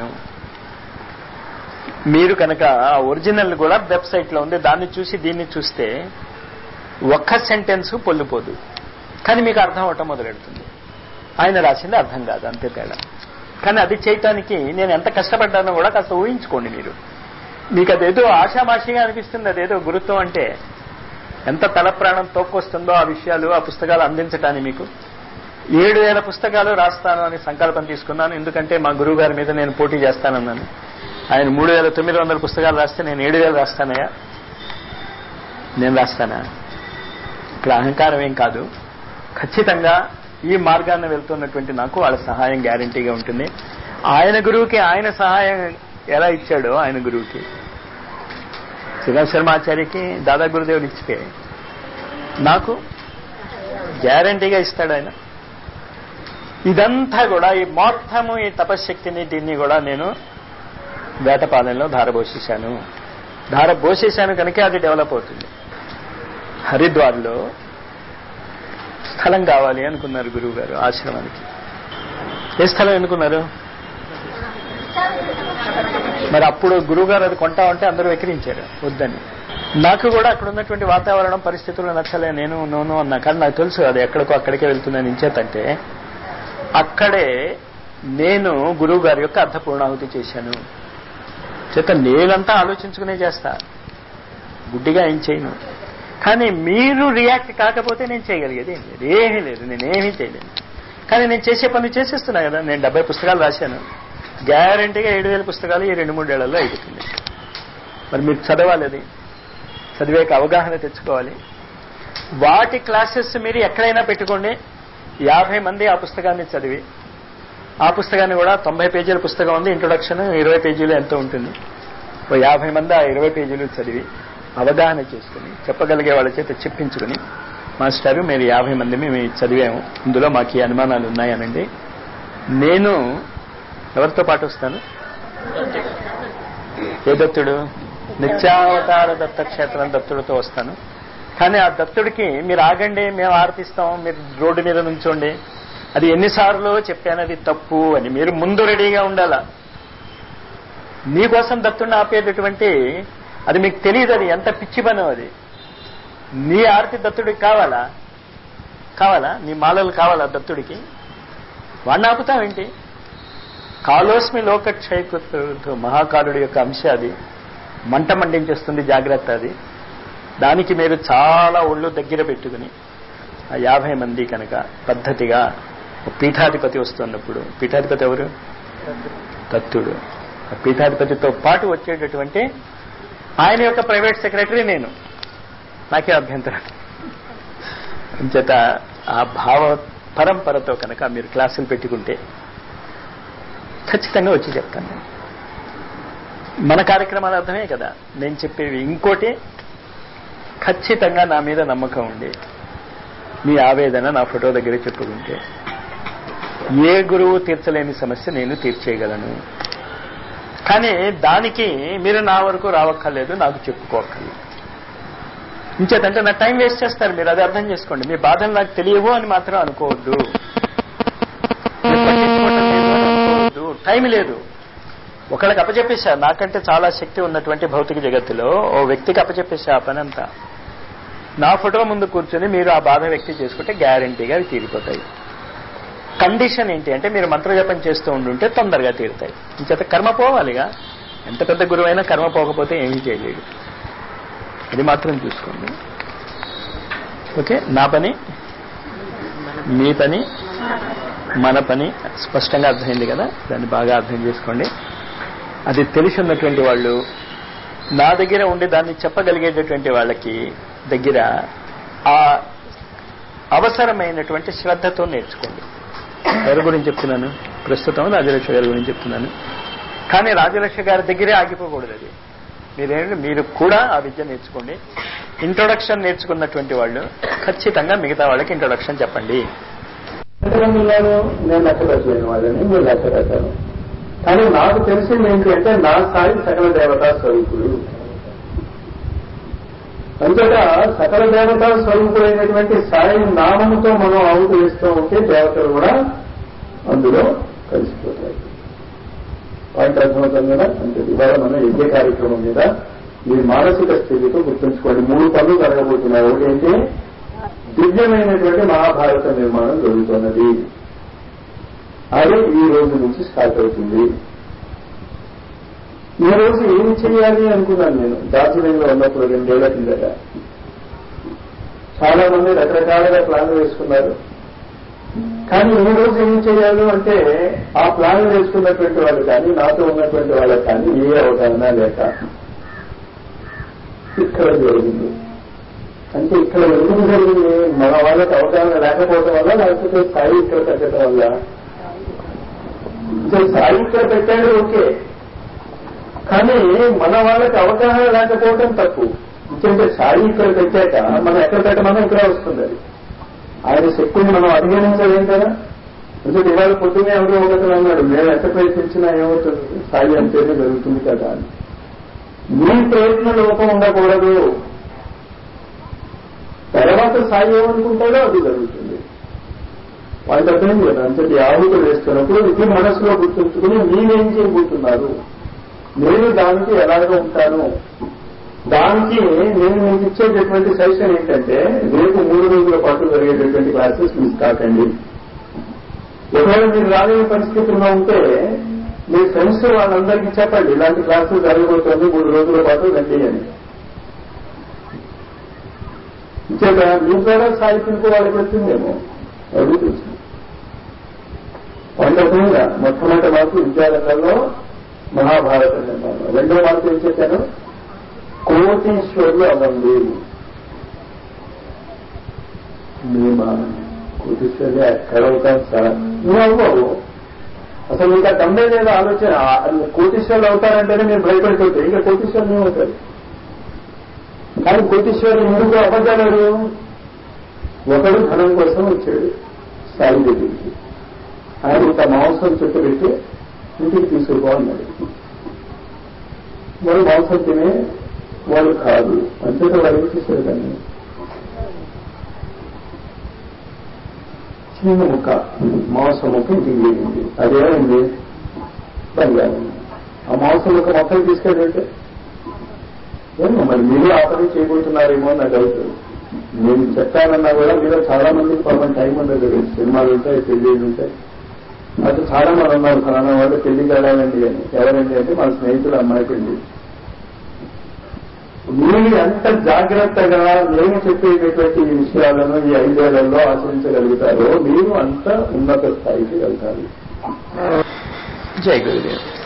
మీరు కనుక ఒరిజినల్ కూడా వెబ్సైట్లో ఉంది, దాన్ని చూసి దీన్ని చూస్తే ఒక్క సెంటెన్స్ పొల్లిపోదు, కానీ మీకు అర్థం అవటం మొదలెడుతుంది. ఆయన రాసింది అర్థం కాదు, అంతే తేడా. కానీ అది చేయటానికి నేను ఎంత కష్టపడ్డానో కూడా కాస్త ఊహించుకోండి మీరు. మీకు అదేదో ఆషామాషిగా అనిపిస్తుంది, అదేదో గురుత్వం అంటే ఎంత తల ప్రాణం తోక్కొస్తుందో ఆ విషయాలు, ఆ పుస్తకాలు అందించటానికి. మీకు ఏడు వేల పుస్తకాలు రాస్తాను అని సంకల్పం తీసుకున్నాను. ఎందుకంటే మా గురువు గారి మీద నేను పోటీ చేస్తానన్నాను. ఆయన మూడు వేల తొమ్మిది వందల పుస్తకాలు రాస్తే నేను ఏడు వేలు రాస్తానయ్యా, నేను రాస్తానా? ఇక్కడ అహంకారం ఏం కాదు. ఖచ్చితంగా ఈ మార్గాన్ని వెళ్తున్నటువంటి నాకు వాళ్ళ సహాయం గ్యారంటీగా ఉంటుంది. ఆయన గురువుకి ఆయన సహాయం ఎలా ఇచ్చాడో ఆయన గురువుకి, శ్రీరామ శర్మ ఆచార్యకి దాదా గురుదేవులు ఇచ్చితే నాకు గ్యారంటీగా ఇస్తాడు ఆయన. ఇదంతా కూడా ఈ మొత్తము ఈ తపశ్శక్తిని దీన్ని కూడా నేను వేటపాలెంలో ధారపోసేశాను. ధారపోసేశాను కనుక అది డెవలప్ అవుతుంది. హరిద్వార్లో స్థలం కావాలి అనుకున్నారు గురువు గారు ఆశ్రమానికి. ఏ స్థలం ఎన్నుకున్నారు? మరి అప్పుడు గురువు గారు అది కొంటా ఉంటే అందరూ ఎక్కిరించారు వద్దని. నాకు కూడా అక్కడ ఉన్నటువంటి వాతావరణం పరిస్థితులు నచ్చలే, నేను నోను అన్నా. కానీ నాకు తెలుసు అది ఎక్కడికో అక్కడికే వెళ్తుందని. ఇంచేతంటే అక్కడే నేను గురువు గారి యొక్క అర్ధపూర్ణాహుతి చేశాను. చేత నేనంతా ఆలోచించుకునే చేస్తా, గుడ్డిగా ఏం చేయను. కానీ మీరు రియాక్ట్ కాకపోతే నేను చేయగలిగేది ఏం లేదు, ఏమీ లేదు, నేనేమీ చేయలేను. కానీ నేను చేసే పని చేసేస్తున్నా కదా. నేను డెబ్బై పుస్తకాలు రాశాను, గ్యారంటీగా ఏడు వేల పుస్తకాలు ఈ రెండు మూడేళ్లలో అయిపోతుంది. మరి మీరు చదవాలి, అది చదివేక అవగాహన తెచ్చుకోవాలి. వాటి క్లాసెస్ మీరు ఎక్కడైనా పెట్టుకోండి. యాభై మంది ఆ పుస్తకాన్ని చదివి, ఆ పుస్తకాన్ని కూడా తొంభై పేజీల పుస్తకం ఉంది, ఇంట్రొడక్షన్ ఇరవై పేజీలు ఎంతో ఉంటుంది. ఓ యాభై మంది ఆ ఇరవై పేజీలు చదివి అవగాహన చేసుకుని చెప్పగలిగే వాళ్ళ చేత చెప్పించుకుని, మాస్టారు మీరు యాభై మంది మేము చదివాము, ఇందులో మాకు ఈ అనుమానాలు ఉన్నాయనండి. నేను ఎవరితో పాటు వస్తాను? ఏ దత్తుడు? నిత్యావతార దత్త క్షేత్రం దత్తుడితో వస్తాను. కానీ ఆ దత్తుడికి మీరు ఆగండి, మేము ఆర్తిస్తాం, మీరు రోడ్డు మీద నుంచోండి, అది ఎన్నిసార్లు చెప్పాను అది తప్పు అని మీరు ముందు రెడీగా ఉండాలా. నీకోసం దత్తుడిని ఆపేటటువంటి అది మీకు తెలియదు, అది ఎంత పిచ్చి పనో. అది నీ ఆర్తి దత్తుడికి కావాలా? కావాలా? నీ మాలలు కావాలా దత్తుడికి? వాడిని ఆపుతావేంటి? కాలోస్మి లోకక్షయకృతు మహాకాలుడి యొక్క అంశ అది, మంట మండించేస్తుంది, జాగ్రత్త. అది దానికి మీరు చాలా ఒళ్ళు దగ్గర పెట్టుకుని ఆ యాభై మంది కనుక పద్ధతిగా పీఠాధిపతి వస్తున్నప్పుడు, పీఠాధిపతి ఎవరు? దత్తుడు. ఆ పీఠాధిపతితో పాటు వచ్చేటటువంటి ఆయన యొక్క ప్రైవేట్ సెక్రటరీ నేను, నాకే అభ్యంతరం. అంచేత ఆ భావ పరంపరతో కనుక మీరు క్లాసులు పెట్టుకుంటే ఖచ్చితంగా వచ్చి చెప్తాను. మన కార్యక్రమాలు అర్థమే కదా నేను చెప్పేవి. ఇంకోటి, ఖచ్చితంగా నా మీద నమ్మకం ఉండి మీ ఆవేదన నా ఫోటో దగ్గర చెప్పుకుంటే ఏ గురువు తీర్చలేని సమస్య నేను తీర్చేయగలను. కానీ దానికి మీరు నా వరకు రావక్కర్లేదు, నాకు చెప్పుకోక్కర్లేదు. ఇంచేతంటే నా టైం వేస్ట్ చేస్తారు మీరు, అది అర్థం చేసుకోండి. మీ బాధలు నాకు తెలియవు అని మాత్రం అనుకోవద్దు, అనుకోవద్దు. టైం లేదు. ఒకళ్ళకి అప్పచెప్పేశా, నాకంటే చాలా శక్తి ఉన్నటువంటి భౌతిక జగత్తులో ఓ వ్యక్తికి అప్పచెప్పేశా ఆ పని అంతా. నా ఫోటో ముందు కూర్చొని మీరు ఆ బాధ వ్యక్తి చేసుకుంటే గ్యారంటీగా అవి తీరిపోతాయి. కండిషన్ ఏంటి అంటే మీరు మంత్రజపం చేస్తూ ఉండుంటే తొందరగా తీరుతాయి. ఇంచేత కర్మ పోవాలిగా. ఎంత పెద్ద గురువైనా కర్మ పోకపోతే ఏమీ చేయలేడు. అది మాత్రం చూసుకోండి. ఓకే, నా పని, మీ పని, మన పని స్పష్టంగా అర్థమైంది కదా. దాన్ని బాగా అర్థం చేసుకోండి. అది తెలిసి ఉన్నటువంటి వాళ్ళు నా దగ్గర ఉండి దాన్ని చెప్పగలిగేటటువంటి వాళ్ళకి దగ్గర ఆ అవసరమైనటువంటి శ్రద్ధతో నేర్చుకోండి. ఎవరి గురించి చెప్తున్నాను? ప్రస్తుతం రాజలక్ష్మి గారి గురించి చెప్తున్నాను. కానీ రాజలక్ష్మి గారి దగ్గరే ఆగిపోకూడదు. అది మీరేంటి, మీరు కూడా ఆ విద్య నేర్చుకోండి. ఇంట్రొడక్షన్ నేర్చుకున్నటువంటి వాళ్ళు ఖచ్చితంగా మిగతా వాళ్ళకి ఇంట్రొడక్షన్ చెప్పండి. నేను లెక్క పెట్టలేను వాళ్ళని, నేను లెక్క పెట్టాను. కానీ నాకు తెలిసింది ఏంటి అంటే నా స్థాయి సకల దేవతా స్వరూపుడు. అంతటా సకల దేవతా స్వరూపుడైనటువంటి సాయి నామముతో మనం ఆవుకు వేస్తూ ఉంటే దేవతలు కూడా అందులో కలిసిపోతాయి. పాయింట్ అర్థమవుతుంది కదా. అంటే ఇవాళ మన యజ్ఞ కార్యక్రమం మీద మీ మానసిక స్థితితో గుర్తుంచుకోండి. మూడు పనులు జరగబోతున్నాయి. ఒకటేంటి, దివ్యమైనటువంటి మహాభారత నిర్మాణం జరుగుతున్నది. అది ఈ రోజు నుంచి స్టార్ట్ అవుతుంది. ఈ రోజు ఏం చేయాలి అనుకున్నాను నేను డార్జిలింగ్ లో ఉన్నప్పుడు రెండేళ్ల కిందట. చాలా మంది రకరకాలుగా ప్లాన్లు వేసుకున్నారు. కానీ ఈ రోజు ఏం చేయాలి అంటే ఆ ప్లాన్లు వేసుకున్నటువంటి వాళ్ళు కానీ నాతో ఉన్నటువంటి వాళ్ళకి కానీ ఏ అవగాహన లేక ఇక్కడ జరిగింది. అంటే ఇక్కడ ఎందుకు జరిగింది? మన వాళ్ళకి అవగాహన లేకపోవడం వల్ల, లేకపోతే స్థాయి ఇక్కడ పెట్టడం వల్ల? స్థాయి ఇక్కడ పెట్టాడు ఓకే, కానీ మన వాళ్ళకి అవగాహన లేకపోవడం తప్పు. ఎందుకంటే సాయి ఇక్కడ పెట్టాక మనం ఎక్కడ పెట్టమన్నా ఇక్కడ వస్తుంది. అది ఆయన శక్తిని మనం అధిగమించలేం కదా. ఎందుకంటే ఇవాళ పొద్దున్నే ఎవరో ఒకటి అన్నాడు, మేము ఎంత ప్రయత్నించినా ఏమవుతుంది, సాయి అంతేనే జరుగుతుంది కదా అని. మీ ప్రయత్న లోపం ఉండకూడదు. తర్వాత సాయి ఏమనుకుంటాడో అది జరుగుతుంది. వాళ్ళకి అర్థం కదా. అంతటి ఆవులు వేస్తున్నప్పుడు ఇది మనసులో గుర్తుంచుకుని మీరేం చేయబోతున్నారు, నేను దానికి ఎలాగ ఉంటాను, దానికి నేను మీకు ఇచ్చేటటువంటి సజెషన్ ఏంటంటే రేపు మూడు రోజుల పాటు జరిగేటటువంటి క్లాసెస్ మిస్ కాకండి. ఒకవేళ మీరు రాలేని పరిస్థితుల్లో ఉంటే మీ ఫ్రెండ్స్ వాళ్ళందరికీ చెప్పండి ఇలాంటి క్లాసులు జరగబోతోంది మూడు రోజుల పాటు రండి అని. ఇచ్చాక మీ ద్వారా సాహిత్యంకు వాళ్ళకి వచ్చిందేమో ఎవరు తెలుసు. వండకుండా మొట్టమొదటి మార్పు విద్యారంగంలో మహాభారత నిర్మాణం. రెండో మార్పు ఏం చెప్పాను? కోటీశ్వరులు అవ్వండి. మేము కోటీశ్వరులు ఎక్కడ అవుతాం సార్? నువ్వు అవ్వవు. అసలు ఇంకా దమ్మే లేదా ఆలోచన. కోటీశ్వరులు అవుతారంటేనే మీరు భయపడిపోతే ఇంకా కోటీశ్వరులు ఏమవుతారు? కానీ కోటీశ్వరులు ఎందుకు అవ్వగలరు? ఒకడు ధనం కోసం వచ్చాడు సాయి దగ్గరికి. ఆయన ఇంత మాంసం చుట్టూ పెట్టి ఇంటికి తీసుకుపోన్నాడు. వాడు మాంసం తినే వాడు కాదు. అంతేతో వాడు ఏం చేశాడు? దాన్ని చిన్న ముక్క మాంసం ముక్క ఇంటికి వెళ్ళింది. అదేమైంది? బంగారం. ఆ మాంసం ముక్క మొత్తం తీసుకెళ్ళంటే ఏమో మరి మీరు ఆ పని చేయబోతున్నారేమో నాకు అవుతుంది. నేను చెప్పానన్నా కూడా మీరు చాలా మందికి పాపం టైం ఉండదు. సినిమాలు ఉంటాయి, పెళ్లిళ్ళు ఉంటాయి. అది చాలా మంది ఉన్నారు ఫలానా వాళ్ళు పెళ్లి కావాలండి అని. ఎవరండి అంటే మన స్నేహితులు అమ్మాయి పెళ్లి. మీరు ఎంత జాగ్రత్తగా నేను చెప్పేటటువంటి ఈ విషయాలను ఈ ఐదేళ్లలో ఆచరించగలుగుతారో మీరు అంత ఉన్నత స్థాయికి వెళ్తారు. జై గురుదేవ్.